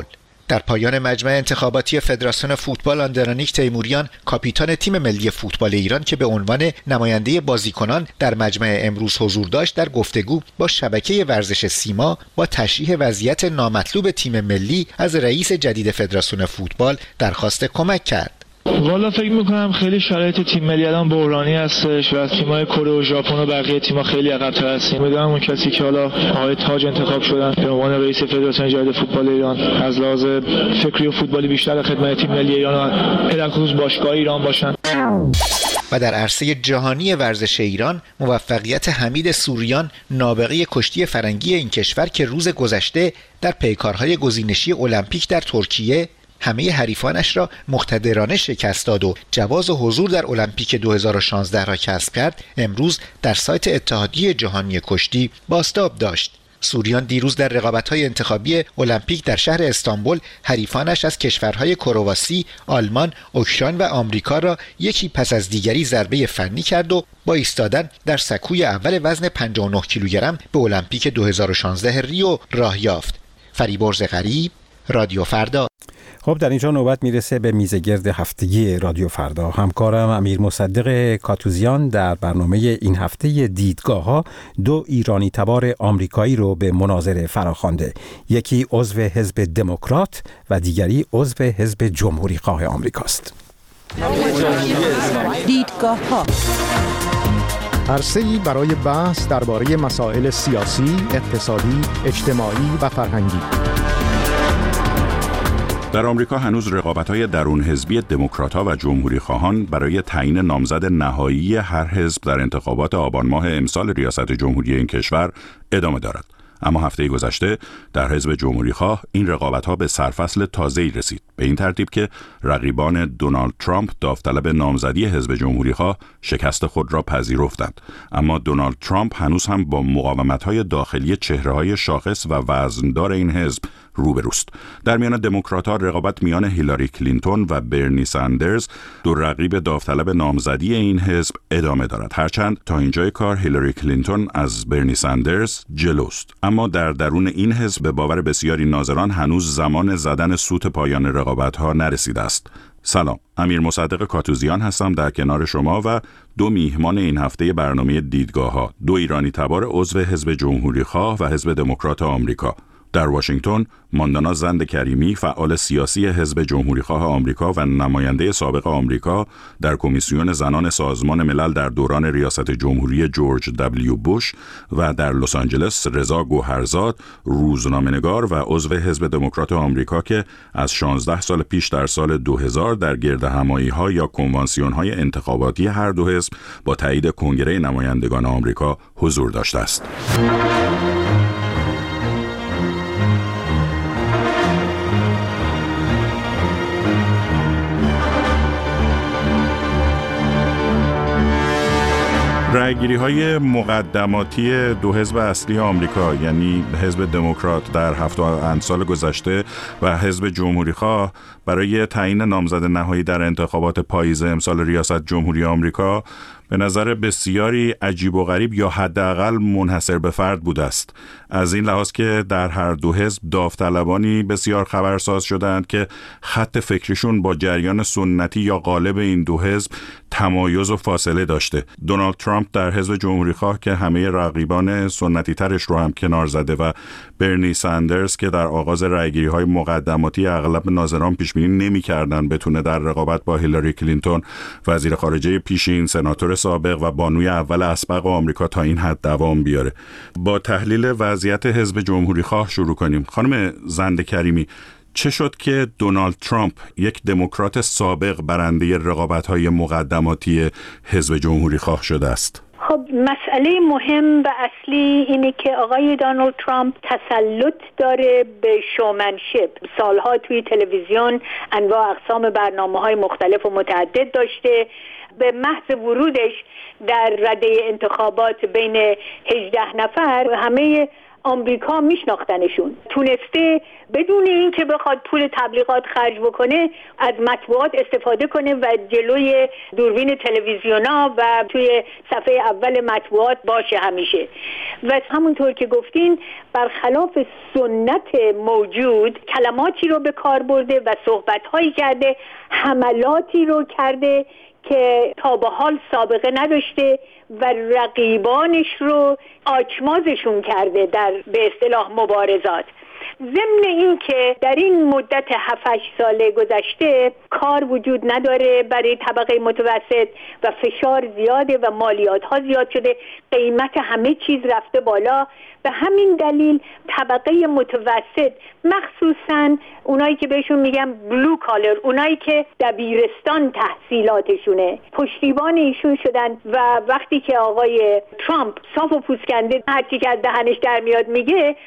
در پایان مجمع انتخاباتی فدراسیون فوتبال آندرانیک تیموریان کاپیتان تیم ملی فوتبال ایران که به عنوان نماینده بازیکنان در مجمع امروز حضور داشت در گفتگو با شبکه ورزش سیما با تشریح وضعیت نامطلوب تیم ملی از رئیس جدید فدراسیون فوتبال درخواست کمک کرد. والا فکر میکنم خیلی شرایط تیم ملی الان بحرانی هستش و از تیم‌های کره و ژاپن و بقیه تیم‌ها خیلی عقب‌تر هستیم. امیدوارم اون کسی که حالا آقای تاج انتخاب شدن به عنوان رئیس فدراسیون جدید فوتبال ایران از لحاظ فکری و فوتبالی بیشتر خدمت تیم ملی ایران و علالخصوص باشگاه ایران باشن. و در عرصه جهانی ورزش ایران موفقیت حمید سوریان نابغه کشتی فرنگی این کشور که روز گذشته در پیکارهای گزینشی المپیک در ترکیه همه حریفانش را مقتدرانه شکست داد و جواز حضور در المپیک دو هزار و شانزده را کسب کرد، امروز در سایت اتحادیه جهانی کشتی بازتاب داشت. سوریان دیروز در رقابت‌های انتخابی المپیک در شهر استانبول حریفانش از کشورهای کرواسی، آلمان، اوکراین و آمریکا را یکی پس از دیگری ضربه فنی کرد و با ایستادن در سکوی اول وزن پنجاه و نه کیلوگرم به المپیک دو هزار و شانزده ریو راه یافت. فریبرز غریب، رادیو فردا. خب در اینجا نوبت میرسه به میزگرد هفتگی رادیو فردا. همکارم امیر مصدق کاتوزیان در برنامه این هفته دیدگاه ها دو ایرانی تبار آمریکایی رو به مناظره فراخوانده. یکی عضو حزب دموکرات و دیگری عضو حزب جمهوری خواه آمریکاست. دیدگاه ها عرصه‌ای برای بحث درباره مسائل سیاسی، اقتصادی، اجتماعی و فرهنگی. در آمریکا هنوز رقابت‌های درون حزبی دموکرات‌ها و جمهوری خواهان برای تعیین نامزد نهایی هر حزب در انتخابات آبان ماه امسال ریاست جمهوری این کشور ادامه دارد. اما هفته گذشته در حزب جمهوری خواه این رقابت‌ها به سرفصل تازه‌ای رسید، به این ترتیب که رقیبان دونالد ترامپ داوطلب نامزدی حزب جمهوری خواه شکست خود را پذیرفتند. اما دونالد ترامپ هنوز هم با مقاومت‌های داخلی چهره‌های شاخص و وزندار این حزب روبروست. در میان دموکرات‌ها رقابت میان هیلاری کلینتون و برنی ساندرز، دو رقیب داوطلب نامزدی این حزب، ادامه دارد. هرچند تا اینجای کار هیلاری کلینتون از برنی ساندرز جلوست. اما در درون این حزب به باور بسیاری ناظران هنوز زمان زدن سوت پایان رقابت‌ها نرسیده است. سلام، امیر مصدق کاتوزیان هستم در کنار شما و دو میهمان این هفته برنامه دیدگاه‌ها، دو ایرانی تبار عضو حزب جمهوری خواه و حزب دموکرات آمریکا. در واشنگتن، ماندانا زند کریمی، فعال سیاسی حزب جمهوری خواه آمریکا و نماینده سابق آمریکا در کمیسیون زنان سازمان ملل در دوران ریاست جمهوری جورج دبلیو بوش، و در لس آنجلس رضا گوهرزاد، روزنامه‌نگار و عضو حزب دموکرات آمریکا که از شانزده سال پیش در سال دو هزار در گردهمایی‌ها یا کنوانسیون‌های انتخاباتی هر دو حزب با تایید کنگره نمایندگان آمریکا حضور داشته است. رأیگیری‌های مقدماتی دو حزب اصلی آمریکا، یعنی حزب دموکرات در هفت امسال گذشته و حزب جمهوری خواه برای تعیین نامزد نهایی در انتخابات پاییز امسال ریاست جمهوری آمریکا، به نظر بسیاری عجیب و غریب یا حداقل منحصر به فرد بوده است. از این لحاظ که در هر دو حزب داوطلبانی بسیار خبرساز شدند که خط فکریشون با جریان سنتی یا غالب این دو حزب تمایز و فاصله داشته. دونالد ترامپ در حزب جمهوری خواه که همه رقیبان سنتی ترش رو هم کنار زده و برنی ساندرز که در آغاز رأیگیری های مقدماتی اغلب ناظران پیش بینی نمی‌کردند بتونه در رقابت با هیلاری کلینتون وزیر خارجه پیشین، سناتور سابق و بانوی اول اسبق آمریکا تا این حد دوام بیاره. با تحلیل وضعیت حزب جمهوری خواه شروع کنیم. خانم زند کریمی، چه شد که دونالد ترامپ، یک دموکرات سابق، برنده رقابت‌های مقدماتی حزب جمهوری خواه شده است؟ خب مسئله مهم و اصلی اینه که آقای دونالد ترامپ تسلط داره به شومنشپ. سالها توی تلویزیون انواع اقسام برنامه‌های مختلف و متعدد داشته. به محض ورودش در رده انتخابات بین هجده نفر همه آمریکا میشناختنشون. تونسته بدون اینکه بخواد پول تبلیغات خرج بکنه از مطبوعات استفاده کنه و جلوی دوربین تلویزیونا و توی صفحه اول مطبوعات باشه همیشه. و همونطور که گفتین برخلاف سنت موجود کلماتی رو به کار برده و صحبت‌هایی کرده، حملاتی رو کرده که تا به حال سابقه نداشته و رقیبانش رو آچمازشون کرده در به اصطلاح مبارزات. ضمن این که در این مدت هفت هشت ساله گذشته کار وجود نداره برای طبقه متوسط و فشار زیاده و مالیات ها زیاد شده، قیمت همه چیز رفته بالا. به همین دلیل طبقه متوسط، مخصوصا اونایی که بهشون میگن بلو کالر، اونایی که دبیرستان تحصیلاتشونه، پشتیبان ایشون شدن و وقتی که آقای ترامپ صاف و پوسکنده هرچی که از دهنش در میاد میگه،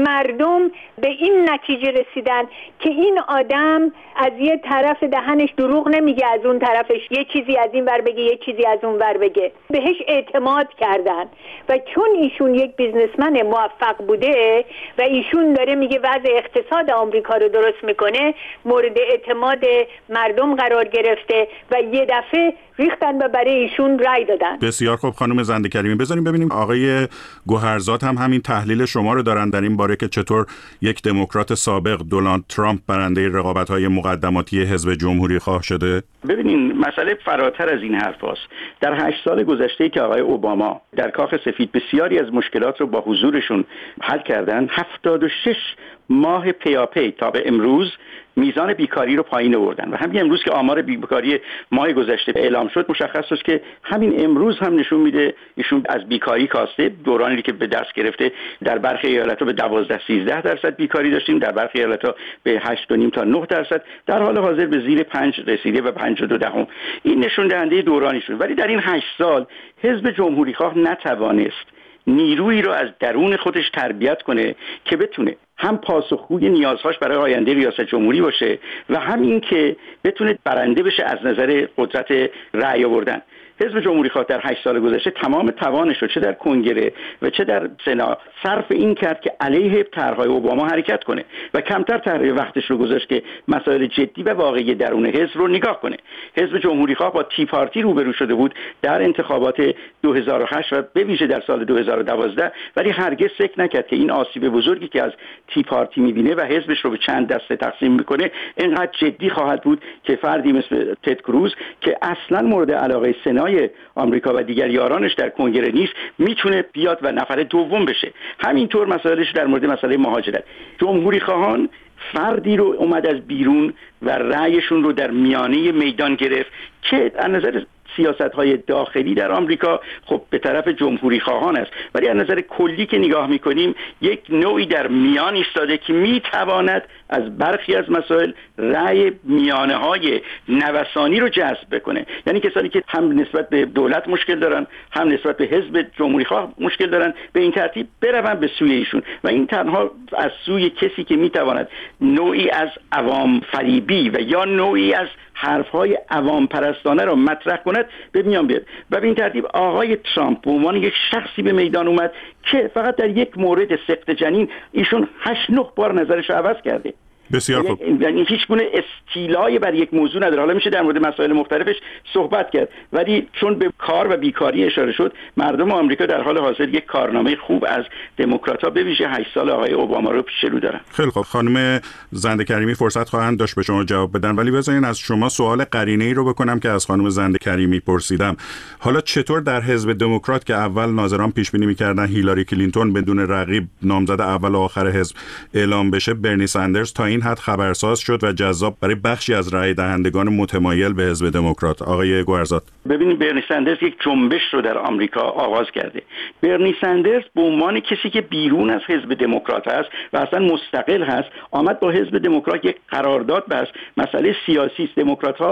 مردم به این نتیجه رسیدن که این آدم از یه طرف دهنش دروغ نمیگه، از اون طرفش یه چیزی از این ور بگه یه چیزی از اون ور بگه. بهش اعتماد کردن و چون ایشون یک بیزنسمن موفق بوده و ایشون داره میگه وضع اقتصاد آمریکا رو درست میکنه، مورد اعتماد مردم قرار گرفته و یه دفعه ریختن و برای ایشون رای دادن. بسیار خوب خانم زنده کریمی، بذاریم ببینیم آقای گوهرزاد هم همین تحلیل شما رو دارن در این باره که چطور یک دموکرات سابق دونالد ترامپ برنده رقابت‌های مقدماتی حزب جمهوری خواه شده. ببینین مسئله فراتر از این حرف هست. در هشت سال گذشته که آقای اوباما در کاخ سفید بسیاری از مشکلات رو با حضورشون حل کردن، هفتاد و شش ماه پیاپی تا به امروز میزان بیکاری رو پایین آوردن و همین امروز که آمار بیکاری ماه گذشته اعلام شد مشخص است که همین امروز هم نشون میده ایشون از بیکاری کاسته. دورانی که به دست گرفته در برخی ایالت‌ها به دوازده سیزده درصد بیکاری داشتیم، در برخی ایالت‌ها به هشت و نیم تا نه درصد، در حال حاضر به زیر پنج رسیده و پنج و دو دهم. این نشون دهنده دورانی شد. ولی در این هشت سال حزب جمهوری خواه نتوانست نیرویی رو از درون خودش تربیت کنه که بتونه هم پاسخگوی نیازهاش برای آینده ریاست جمهوری باشه و هم این که بتونه برنده بشه از نظر قدرت رأی آوردن. حزب جمهوری خواه در هشت سال گذشته تمام توانش رو چه در کنگره و چه در سنا صرف این کرد که علیه طرح‌های اوباما حرکت کنه و کمتر طرح وقتش رو گذاشت که مسائل جدی و واقعی درون حزب رو نگاه کنه. حزب جمهوری خواه با تی پارتی روبرو شده بود در انتخابات دو هزار و هشت و به ویژه در سال دو هزار و دوازده، ولی هرگز فکر نکرد که این آسیب بزرگی که از تی پارتی می‌بینه و حزبش رو به چند دسته تقسیم می‌کنه اینقدر جدی خواهد بود که فردی مثل تد کروز که اصلاً مورد علاقه سنا آمریکا و دیگر یارانش در کنگره نیست میتونه بیاد و نفر دوم بشه. همینطور مسائلش در مورد مسئله مهاجرت. جمهوری خواهان فردی رو اومد از بیرون و رأیشون رو در میانه میدان گرفت که از نظر سیاست‌های داخلی در آمریکا خب به طرف جمهوری خواهان است، ولی از نظر کلی که نگاه می‌کنیم یک نوعی در میان ایستاده که می‌تواند از برخی از مسائل رأی میانه‌های نوسانی رو جذب بکنه. یعنی کسانی که هم نسبت به دولت مشکل دارن هم نسبت به حزب جمهوری خواه مشکل دارن، به این ترتیب برون به سوی ایشون و این تنها از سوی کسی که می‌تواند نوعی از عوام فریبی و یا نوعی از حرف‌های عوام پرستانه را مطرح کند به میان بیاد. و به این ترتیب آقای ترامپ به عنوان یک شخصی به میدان اومد که فقط در یک مورد سقط جنین ایشون هشت نه بار نظرش رو عوض کرده. بسیار خوب. یعنی هیچ گونه استیلای بر یک موضوع نداره. حالا میشه در مورد مسائل مختلفش صحبت کرد، ولی چون به کار و بیکاری اشاره شد، مردم آمریکا در حال حاضر یک کارنامه خوب از دموکرات‌ها به ویژه هشت سال آقای اوباما رو پیش رو دارن. خیلی خوب، خانم زنده کریمی فرصت خواهند داشت به شما جواب بدن، ولی بذارین از شما سوال قرینه‌ای رو بکنم که از خانم زنده کریمی پرسیدم. حالا چطور در حزب دموکرات که اول ناظران پیش بینی می‌کردن هیلاری کلینتون بدون رقیب نامزد اول و آخر حزب اعلام بشه، برنی ساندرز تا این حد خبرساز شد و جذاب برای بخشی از رای دهندگان متمایل به حزب دموکرات؟ آقای گوهرزاد. ببینید برنی ساندرز یک جنبش رو در آمریکا آغاز کرده. برنی ساندرز به عنوان کسی که بیرون از حزب دموکرات است و اصلا مستقل هست، آمد با حزب دموکرات یک قرارداد بست. مسئله سیاسی است. دموکرات‌ها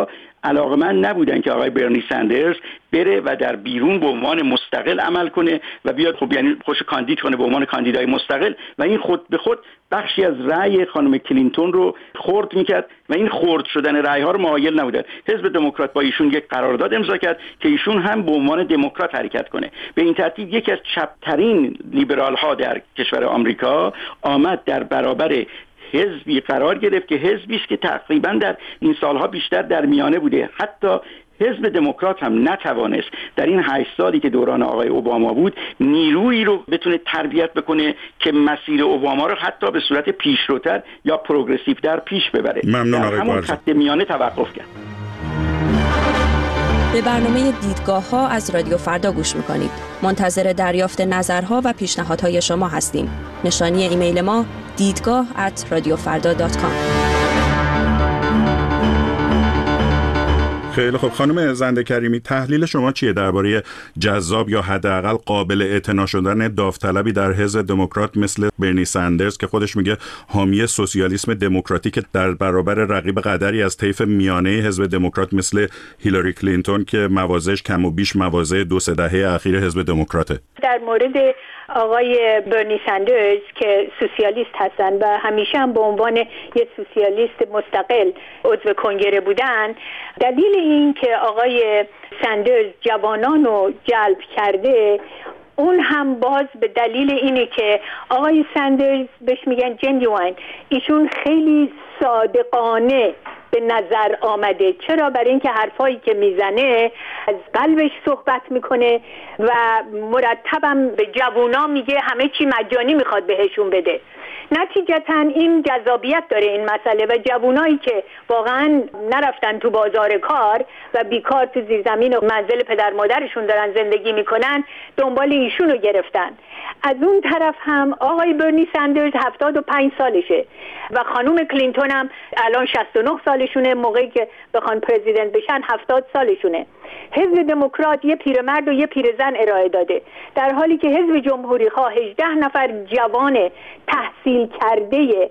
علاقمند نبودن که آقای برنی سندرز بره و در بیرون به عنوان مستقل عمل کنه و بیاد خب یعنی خوش کاندید کنه به عنوان کاندیدای مستقل و این خود به خود بخشی از رأی خانم کلینتون رو خرد میکرد و این خرد شدن رأی ها رو مایل نبودن. حزب دموکرات با ایشون یک قرارداد امضا کرد که ایشون هم به عنوان دموکرات حرکت کنه. به این ترتیب یکی از چپترین لیبرال ها در کشور آمریکا آمد در برابر حزبی قرار گرفت که حزبی است که تقریبا در این سالها بیشتر در میانه بوده. حتی حزب دموکرات هم نتوانست در این هشت سالی که دوران آقای اوباما بود نیرویی رو بتونه تربیت بکنه که مسیر اوباما رو حتی به صورت پیشروتر یا پروگرسیو در پیش ببره. ممنون در آقای همون خط میانه توقف کرد. به برنامه دیدگاه ها از رادیو فردا گوش میکنید. منتظر دریافت نظرها و پیشنهادهای شما هستیم. نشانی ایمیل ما دیدگاه ات رادیو فردا دات کام. خیلی خب خانم زنده کریمی، تحلیل شما چیه درباره جذاب یا حداقل قابل اعتنا شدن داوطلبی در حزب دموکرات مثل برنی سندرز که خودش میگه حامی سوسیالیسم دموکراتیک در برابر رقیب قدری از طیف میانه حزب دموکرات مثل هیلاری کلینتون که موازش کم و بیش موازه دو سه دهه اخیر حزب دموکراته؟ در مورد آقای برنی سندرز که سوسیالیست هستن و همیشه هم به عنوان یک سوسیالیست مستقل عضو کنگره بودن، دلیل این که آقای سندرز جوانان رو جلب کرده اون هم باز به دلیل اینه که آقای سندرز بهش میگن جنیوین، ایشون خیلی صادقانه به نظر آمده. چرا؟ برای اینکه حرفایی که میزنه از قلبش صحبت میکنه و مرتبم به جوونا میگه همه چی مجانی میخواد بهشون بده. نتیجتا این جذابیت داره این مسئله و جوونایی که واقعا نرفتن تو بازار کار و بیکار تو زیرزمین و منزل پدر مادرشون دارن زندگی میکنن دنبال ایشون رو گرفتن. از اون طرف هم آقای برنی سندرز هفتاد و پنج سالشه و خانوم کلینتون هم الان شصت و نه سالشونه، موقعی که بخوان پرزیدنت بشن هفتاد سالشونه. حزب دموکرات یه پیرمرد و یه پیرزن ارائه داده، در حالی که حزب جمهوری خواه هجده نفر جوان تحصیل کرده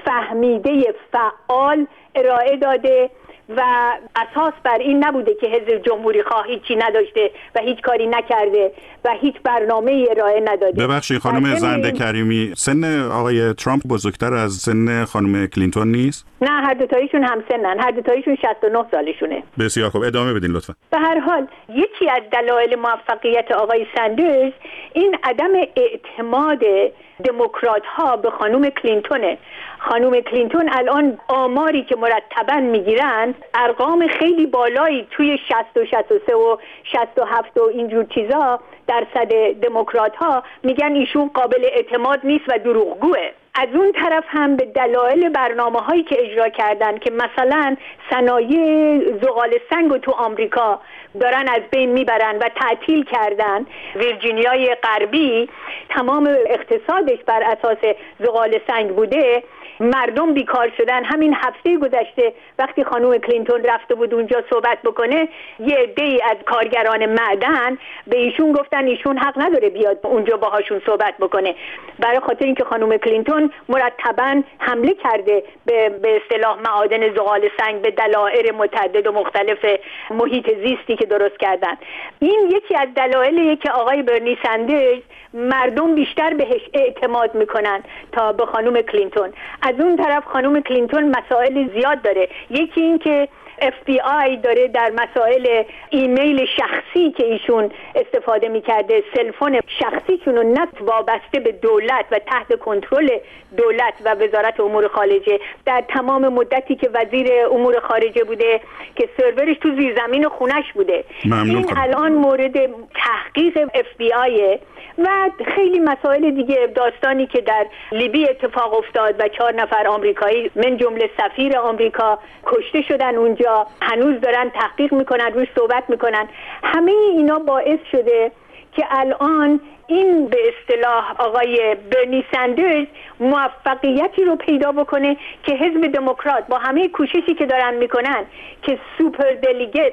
فهمیده فعال ارائه داده و اساس بر این نبوده که حزب جمهوری خواه هیچی نداشته و هیچ کاری نکرده و هیچ برنامه ارائه نداده. ببخشید خانم زنده کریمی، سن آقای ترامپ بزرگتر از سن خانم کلینتون نیست؟ نه، هر دوتایشون هم سنن، هر دوتایشون شصت و نه سالشونه. بسیار خوب، ادامه بدین لطفا. به هر حال یکی از دلایل موفقیت آقای سندرز این عدم اعتماد دموکرات ها به خانوم کلینتونه. خانوم کلینتون الان آماری که مرتباً میگیرن ارقام خیلی بالایی توی شصت و شصت و سه و شصت و هفت و اینجور چیزا درصد دموکرات ها میگن ایشون قابل اعتماد نیست و دروغگوه. از اون طرف هم به دلایل برنامه هایی که اجرا کردن که مثلا صنایع زغال سنگ رو تو آمریکا دارن از بین میبرن و تعطیل کردن. ویرجینیای غربی تمام اقتصادش بر اساس زغال سنگ بوده، مردم بیکار شدن. همین هفته گذشته وقتی خانم کلینتون رفته بود اونجا صحبت بکنه، یه عده‌ای از کارگران معدن به ایشون گفتن ایشون حق نداره بیاد اونجا باهاشون صحبت بکنه، برای خاطر اینکه خانم کلینتون مرتباً حمله کرده به به اصطلاح معادن زغال سنگ به دلایل متعدد و مختلف محیط زیستی که درست کردن. این یکی از دلایلیه که آقای برنی سندرز مردم بیشتر بهش اعتماد میکنن تا به خانم کلینتون. از اون طرف خانم کلینتون مسائل زیاد داره. یکی این که اف بی آی داره در مسائل ایمیل شخصی که ایشون استفاده میکرده، سلفون شخصیشون رو نه وابسته به دولت و تحت کنترل دولت و وزارت امور خارجه، در تمام مدتی که وزیر امور خارجه بوده که سرورش تو زیرزمین خونش بوده. ممنون. این الان مورد تحقیق اف بی آی و خیلی مسائل دیگه. داستانی که در لیبی اتفاق افتاد و چهار نفر آمریکایی من جمله سفیر آمریکا کشته شدن اونجا، هنوز دارن تحقیق میکنن، روش صحبت میکنن. همه اینا باعث شده که الان این به اصطلاح آقای برنی سندرز موفقیتی رو پیدا بکنه که حزب دموکرات با همه کوششی که دارن میکنن که سوپر دلیگت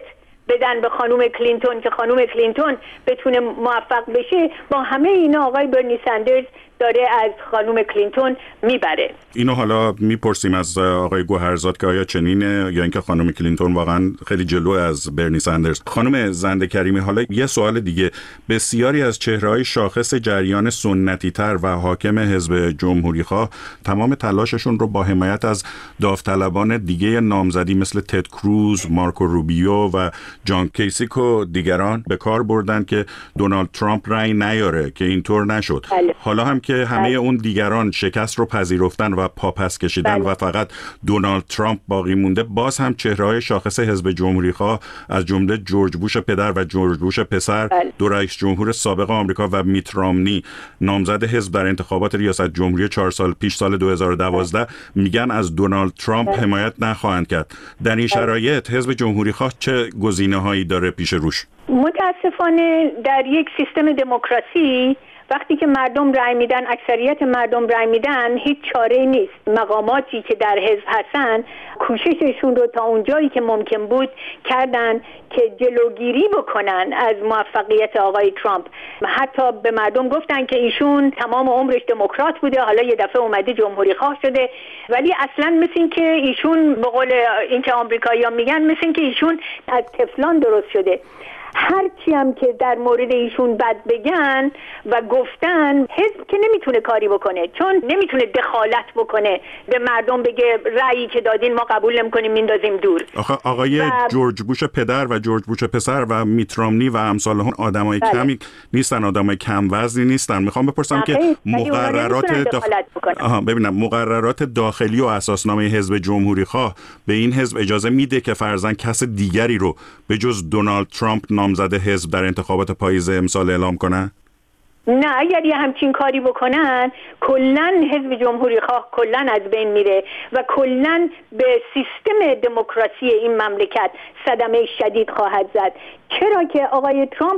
بدن به خانم کلینتون که خانم کلینتون بتونه موفق بشه، با همه اینا آقای برنی سندرز داره از خانم کلینتون میبره. اینو حالا میپرسیم از آقای گوهرزاد که آیا چنینه یا اینکه خانم کلینتون واقعا خیلی جلو از برنی سندرز. خانم زنده کریمی، حالا یه سوال دیگه، بسیاری از چهره‌های شاخص جریان سنتی تر و حاکم حزب جمهوری خواه تمام تلاششون رو با حمایت از داوطلبان دیگه نامزدی مثل تد کروز، مارکو روبیو و جان کیسیک و دیگران به کار بردن که دونالد ترامپ رأی نیاره که اینطور نشد. بله. حالا هم که همه بله. اون دیگران شکست رو پذیرفتن و پاپس کشیدن بله. و فقط دونالد ترامپ باقی مونده، باز هم چهره‌های شاخص حزب جمهوری خواه از جمله جورج بوش پدر و جورج بوش پسر، بله. دو رئیس جمهور سابق آمریکا و میت رامنی نامزد حزب در انتخابات ریاست جمهوری چهار سال پیش سال دو هزار و دوازده میگن از دونالد ترامپ بله. حمایت نخواهند کرد. در این شرایط حزب جمهوری خواه چه گزینه‌هایی داره پیش روش؟ متاسفانه در یک سیستم دموکراسی وقتی که مردم رأی میدن، اکثریت مردم رأی میدن، هیچ چاره‌ای نیست. مقاماتی که در حزب هستن کوشششون رو تا اونجایی که ممکن بود کردن که جلوگیری بکنن از موفقیت آقای ترامپ. حتی به مردم گفتن که ایشون تمام عمرش دموکرات بوده، حالا یه دفعه اومده جمهوری خواه شده، ولی اصلا مثل این که ایشون به قول اینکه آمریکایی‌ها میگن مثل این که ایشون از تفلون درست شده. هرچی هم که در مورد ایشون بد بگن و گفتن، حزب که نمیتونه کاری بکنه، چون نمیتونه دخالت بکنه، به مردم بگه رأیی که دادین ما قبول نمی‌کنیم میندازیم دور. آخه آقای و... جورج بوش پدر و جورج بوش پسر و میت رامنی و امثال اون آدمای بله. کمی نیستن، آدمای کم وزنی نیستن. میخوام بپرسم که مقررات داخ... آها ببینم مقررات داخلی و اساسنامه حزب جمهوری خواه به این حزب اجازه میده که فرضاً کس دیگری رو به جز دونالد ترامپ نامزد حزب در انتخابات پاییز امسال اعلام کنن؟ نه، اگر یه همچین کاری بکنن کلن حزب جمهوری خواه کلن از بین میره و کلن به سیستم دموکراسی این مملکت صدمه شدید خواهد زد. چرا که آقای ترامپ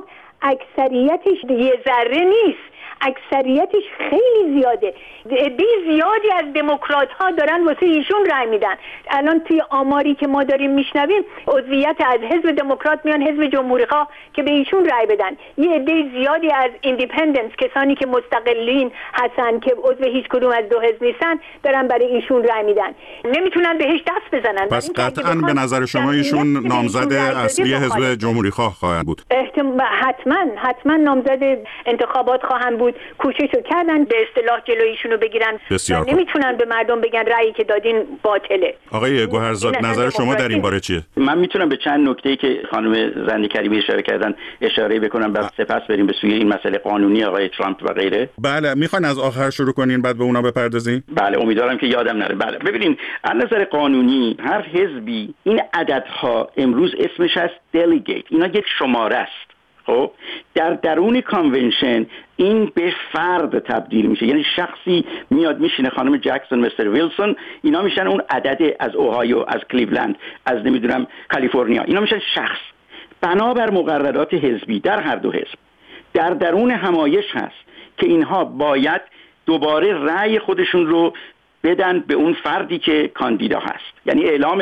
اکثریتش یه ذره نیست، اکثریتش خیلی زیاده. عده زیادی از دموکرات ها دارن واسه ایشون رأی میدن. الان توی آماری که ما داریم میشنویم عضویت از حزب دموکرات میان حزب جمهوری خواه که به ایشون رأی بدن. یه عده زیادی از ایندیپندنس، کسانی که مستقلین هستن که عضو هیچ کدوم از دو حزب نیستن، دارن برای ایشون رأی میدن. نمیتونن بهش دست بزنن. پس قطعاً به نظر شما ایشون نامزد اصلی حزب جمهوری خواه خواهند بود؟ احتمال حتما حتما نامزد انتخابات خواهند بود. کوششو کردن به اصطلاح جلویشون رو بگیرن. نمیتونن به مردم بگن رأیی که دادین باطله. آقای گوهرزاد، نظر شما در این باره چیه؟ من میتونم به چند نکته‌ای که خانم زنده کریمی اشاره کردن اشاره بکنم، بعد سپس بریم به سوی این مسئله قانونی آقای ترامپ و غیره. بله، میخواین از آخر شروع کنین بعد به اونا بپردازین؟ بله، امیدوارم که یادم نره. بله، ببینید از نظر قانونی هر حزبی این عددها امروز اسمش هست دلیگیت، اینا یک شماره است. خب در درون کانونشن این به فرد تبدیل میشه، یعنی شخصی میاد میشینه، خانم جکسون، مستر ویلسون، اینا میشن اون عدد از اوهایو، از کلیولند، از نمیدونم کالیفرنیا، اینا میشن شخص. بنابر مقررات حزبی در هر دو حزب در درون همایش هست که اینها باید دوباره رأی خودشون رو بدن به اون فردی که کاندیدا هست، یعنی اعلام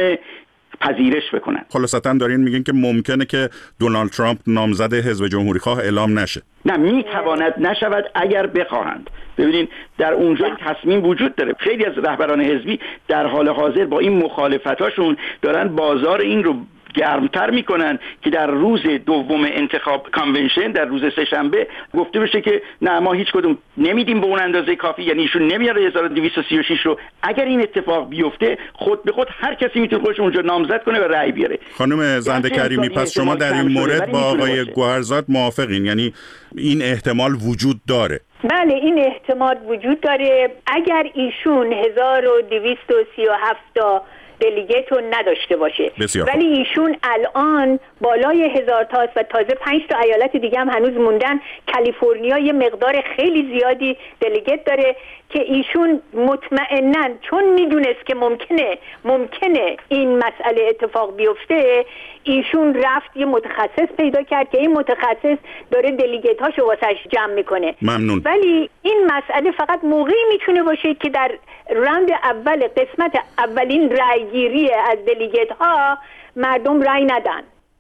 پذیرش بکنن. خلاصتاً دارین میگین که ممکنه که دونالد ترامپ نامزد حزب جمهوری خواه اعلام نشه؟ نه، میتواند نشود اگر بخواهند. ببینین در اونجا تصمیم وجود داره. خیلی از رهبران حزبی در حال حاضر با این مخالفتاشون دارن بازار این رو گرمتر میکنن که در روز دوم انتخاب کانونشن، در روز سه‌شنبه گفته بشه که نه ما هیچ کدوم نمیدیم به اون اندازه کافی، یعنی ایشون نمیاره هزار و دویست و سی و شش رو. اگر این اتفاق بیفته خود به خود هر کسی میتونه خودش اونجا نامزد کنه و رأی بیاره. خانم زنده کریمی، پس شما در این مورد با آقای گوهرزاد موافقین؟ یعنی این احتمال وجود داره؟ بله، این احتمال وجود داره. اگر ایشون هزار و دویست و سی و هفت تا دلیگیت رو نداشته باشه، ولی ایشون الان بالای هزار تاست و تازه پنج تا ایالت دیگه هم هنوز موندن. کالیفرنیا یه مقدار خیلی زیادی دلیگیت داره که ایشون مطمئناً چون میدونست که ممکنه ممکنه این مسئله اتفاق بیفته، ایشون رفت یه متخصص پیدا کرد که این متخصص داره دلیگیت هاشو واسش جمع میکنه. ممنون. ولی این مسئله فقط موقعی میتونه باشه که در راند اول، قسمت اولین رأیگیری از دلیگیت ها مردم رأی ندن.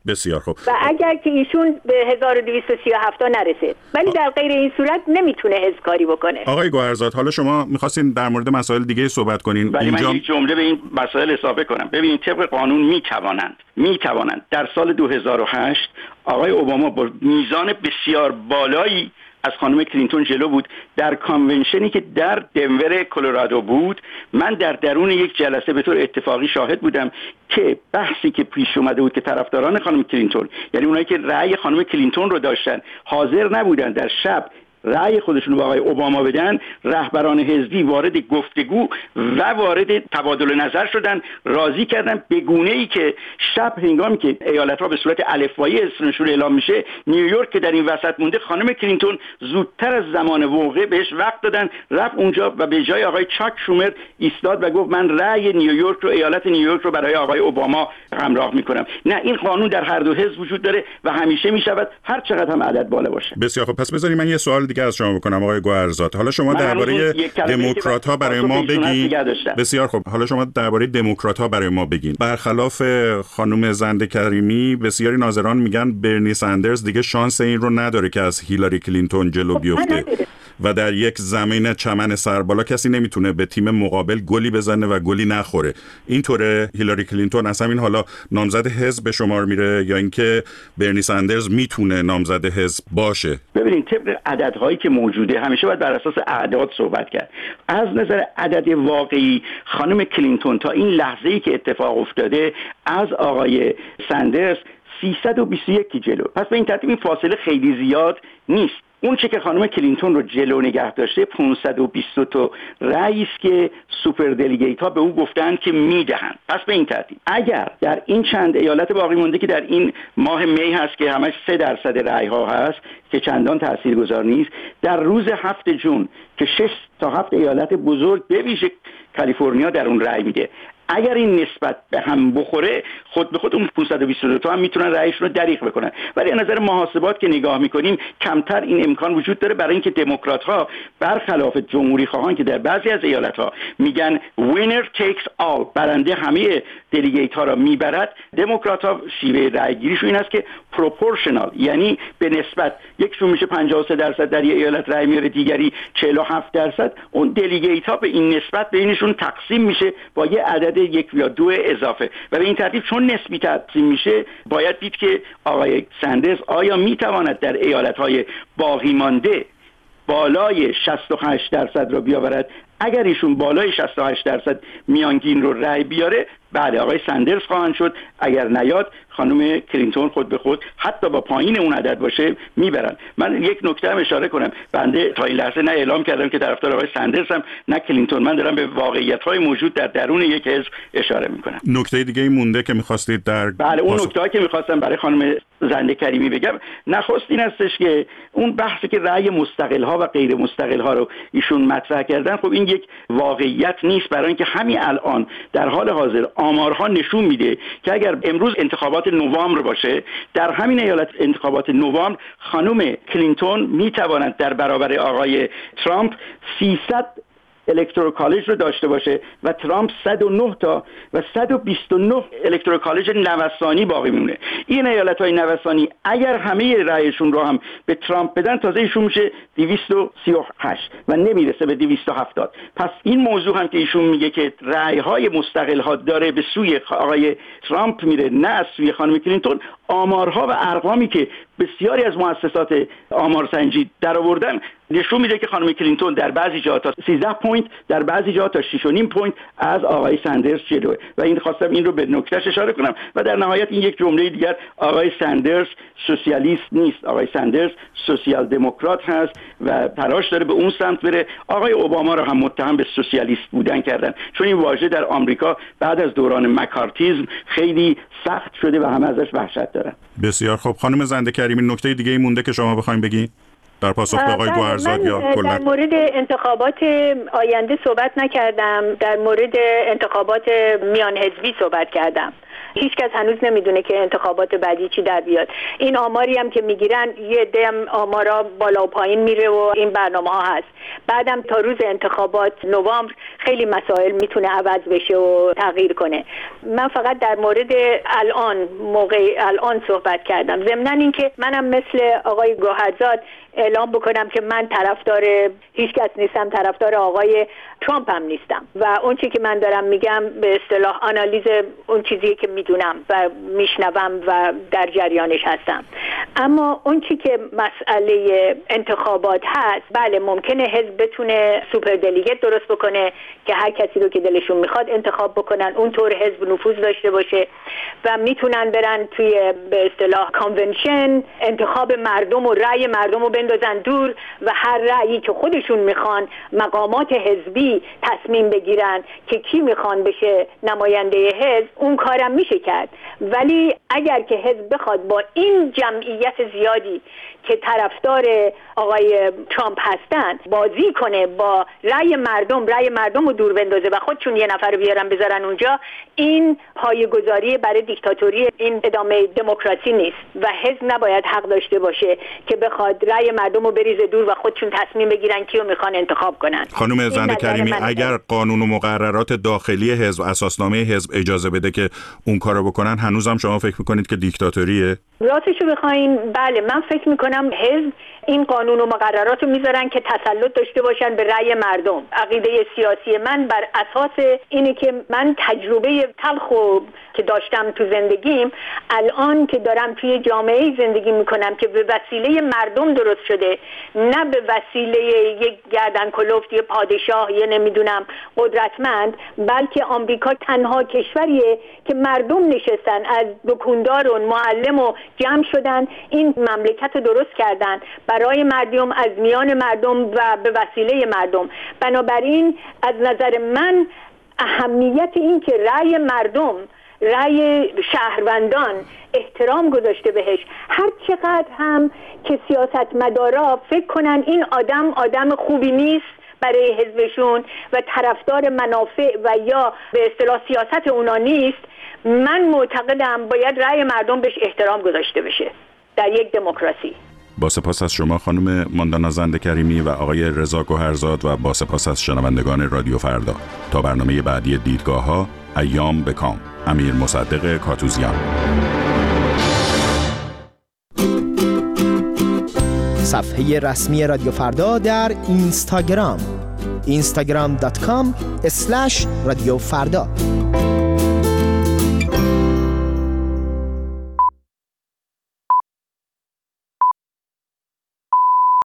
بسیار خوب. و اگر که ایشون به هزار و دویست و سی و هفت نرسه، ولی در غیر این صورت نمیتونه حزب کاری بکنه. آقای گوهرزاد، حالا شما می‌خواستین در مورد مسائل دیگه صحبت کنین. ولی اینجا من یک جمله به این مسائل اضافه کنم. ببینید طبق قانون میتوانند میتوانند در سال دو هزار و هشت آقای اوباما با میزان بسیار بالایی از خانم کلینتون جلو بود در کانونشنی که در دنور کلرادو بود. من در درون یک جلسه به طور اتفاقی شاهد بودم که بحثی که پیش اومده بود که طرفداران خانم کلینتون، یعنی اونایی که رأی خانم کلینتون رو داشتن، حاضر نبودن در شب رأی خودشون رو به آقای اوباما بدن، رهبران حزبی وارد گفتگو و وارد تبادل نظر شدن، راضی کردن به گونه‌ای که شب هنگامی که ایالت‌ها به صورت الفبایی اسمشون اعلام میشه، نیویورک که در این وسط مونده، خانم کلینتون زودتر از زمان واقع بهش وقت دادن، رفت اونجا و به جای آقای چاک شومر ایستاد و گفت من رأی نیویورک رو، ایالت نیویورک رو برای آقای اوباما همراه میکنم. نه، این قانون در هر دو حزب وجود داره و همیشه میشود، هر چقدر هم عدد بالا باشه. بسیار خب، پس بذارید من یه سوال دیگه از شما بکنم آقای گوهرزاد. حالا شما درباره دموکرات‌ها برای ما بگین. بسیار خب، حالا شما درباره دموکرات‌ها برای ما بگین. برخلاف خانم زنده کریمی، بسیاری ناظران میگن برنی سندرز دیگه شانس این رو نداره که از هیلاری کلینتون جلو بیفته و در یک زمین چمن سربالا کسی نمیتونه به تیم مقابل گلی بزنه و گلی نخوره. اینطوره هیلاری کلینتون اصلا این حالا نامزد حزب به شمار میره یا اینکه برنی سندرز میتونه نامزد حزب باشه؟ ببینید طبق عددهایی که موجوده همیشه باید بر اساس اعداد صحبت کرد. از نظر عدد واقعی خانم کلینتون تا این لحظه‌ای که اتفاق افتاده از آقای سندرز سیصد و بیست و یک جلو. پس به این ترتیب این فاصله خیلی زیاد نیست. اون چه که خانم کلینتون رو جلو نگه داشته پانصد و بیست تا رئیس که سوپر دلیگیت ها به او گفتن که میدهند. پس به این ترتیب اگر در این چند ایالت باقی مونده که در این ماه می هست که همش سه درصد رأی ها هست که چندان تاثیرگذار نیست، در روز هفت جون که شش تا هفت ایالت بزرگ به ویژه کالیفرنیا در اون رأی میده، اگر این نسبت به هم بخوره خود به خود اون پانصد و بیست و دو تا هم میتونن رأیشون رو دریغ بکنن. ولی از نظر محاسبات که نگاه میکنیم کمتر این امکان وجود داره، برای اینکه دموکرات ها برخلاف جمهوری خواهان که در بعضی از ایالت ها میگن winner takes all، برنده همه دلیگیت ها را میبرد، دموکرات ها شیوه رأی گیریشون این است که پروپورشنال، یعنی به نسبت یکشون میشه پنجاه و سه درصد در یک ایالت رأی میاره، دیگری چهل و هفت درصد، اون دلیگیت ها به این نسبت بینشون تقسیم میشه با یه عدد یک یا دو اضافه و به این ترتیب چون نسبی تقسیم میشه باید دید که آقای سندرز آیا میتواند در ایالت‌های باقی مانده بالای شصت و هشت درصد رو بیاورد. اگر ایشون بالای شصت و هشت درصد میانگین رو رأی بیاره، بله آقای سندرز خواهند شد. اگر نیاد خانم کلینتون خود به خود حتی با پایین اون عدد باشه میبرن. من یک نکته هم اشاره کنم، بنده تا این لحظه نه اعلام کردم که طرفدار آقای سندرز هم نه کلینتون، من دارم به واقعیت‌های موجود در درون یک حزب اشاره میکنم. نکته دیگه مونده که می‌خواستید در بله اون نکته‌ای که می‌خواستم برای خانم زنده کریمی بگم، نخست این هستش که اون بحثی که رأی مستقل‌ها و غیر مستقل‌ها رو ایشون مطرح کردن، خب این یک واقعیت نیست، برای اینکه همین الان در حال حاضر آمارها نشون میده که اگر امروز انتخابات نوامبر باشه، در همین ایالت انتخابات نوامبر خانم کلینتون میتواند در برابر آقای ترامپ سیصد الکترال کالج رو داشته باشه و ترامپ صد و نه تا و صد و بیست و نه الکترال کالج نوسانی باقی میمونه. این ایالت‌های نوسانی اگر همه رأیشون رو هم به ترامپ بدن، تازه ایشون میشه دویست و سی و هشت و نمیرسه به دویست و هفتاد. پس این موضوع هم که ایشون میگه که رأی‌های مستقل‌ها داره به سوی آقای ترامپ میره نه از سوی خانم کلینتون، آمارها و ارقامی که بسیاری از مؤسسات آمارسنجی در آوردن نشون میده که خانم کلینتون در بعضی جاها تا سیزده پوینت، در بعضی جاها تا شش و نیم پوینت از آقای سندرز جلوه و این خواستم این رو به نکتهش اشاره کنم. و در نهایت این یک جمله دیگر، آقای سندرز سوسیالیست نیست، آقای سندرز سوسیال دموکرات هست و تلاش داره به اون سمت بره. آقای اوباما رو هم متهم به سوسیالیست بودن کردن، چون این واژه در آمریکا بعد از دوران مکارتیزم خیلی سخت شده و همه ازش وحشت دارن. بسیار خب خانم زنده کریمی، نکته دیگه ای مونده که شما بخواید بگین در پاسخ به آقای گوهرزاد یا کلا؟ در مورد انتخابات آینده صحبت نکردم، در مورد انتخابات میان حزبی صحبت کردم. هیچکس هنوز نمیدونه که انتخابات بعدی چی در بیاد. این آماری هم که میگیرن یه دم آمارا بالا و پایین میره و این برنامه ها هست. بعدم تا روز انتخابات نوامبر خیلی مسائل میتونه عوض بشه و تغییر کنه. من فقط در مورد الان موقع الان صحبت کردم. ضمن اینکه منم مثل آقای گوهرزاد اعلام بکنم که من طرفدار هیچ کس نیستم، طرفدار آقای ترامپ هم نیستم و اون چیزی که من دارم میگم به اصطلاح آنالیز اون چیزی که میدونم و میشنوم و در جریانش هستم. اما اون چیزی که مسئله انتخابات هست، بله ممکنه حزب بتونه سوپر دلیگت درست بکنه که هر کسی رو که دلشون میخواد انتخاب بکنن، اونطور حزب نفوذ داشته باشه و میتونن برن توی به اصطلاح کانونشن انتخاب مردم و رأی مردم رو بندازن دور و هر رأیی که خودشون میخوان مقامات حزبی تصمیم بگیرن که کی میخوان بشه نماینده حزب. اون کارم میشه کرد، ولی اگر که حزب بخواد با این جمعیت زیادی که طرفدار آقای ترامپ هستن بازی کنه با رأی مردم، رأی مردم رو دور بندازه و خودشون یه نفر رو بیارن بذارن اونجا، این پایه‌گذاری برای دیکتاتوری، این ادامه دموکراسی نیست و حزب نباید حق داشته باشه که بخواد رأی مردم رو بریزه دور و خودشون تصمیم بگیرن کیو میخوان انتخاب کنن. خانم زند کریمی، اگر قانون و مقررات داخلی حزب، اساسنامه حزب اجازه بده که اون کارو بکنن، هنوزم شما فکر میکنید که دیکتاتوریه؟ راستشو بخواین بله، من فکر میکنم حزب این قانون و مقررات رو میذارن که تسلط داشته باشن به رأی مردم. عقیده سیاسی من بر اساس اینه که من تجربه تلخ که داشتم تو زندگیم، الان که دارم توی جامعه زندگی میکنم که به وسیله مردم درست شده، نه به وسیله یک گردن کلفت، یه پادشاه، یه نمیدونم قدرتمند، بلکه آمریکا تنها کشوریه که مردم نشستن از دکاندار و معلم و جمع شدن این مملکت رو درست کردن برای مردم، از میان مردم و به وسیله مردم. بنابراین از نظر من اهمیت این که رأی مردم، رأی شهروندان احترام گذاشته بهش، هر چقدر هم که سیاستمدارا فکر کنن این آدم آدم خوبی نیست برای حزبشون و طرفدار منافع و یا به اصطلاح سیاست اونا نیست، من معتقدم باید رأی مردم بهش احترام گذاشته بشه در یک دموکراسی. با سپاس از شما خانم ماندانا زند کریمی و آقای رضا گوهرزاد و با سپاس از شنوندگان رادیو فردا. تا برنامه بعدی دیدگاه ها، ایام به کام. امیر مصدق کاتوزیان. صفحه رسمی رادیو فردا در اینستاگرام اینستاگرام دات کام اسلش رادیو فردا.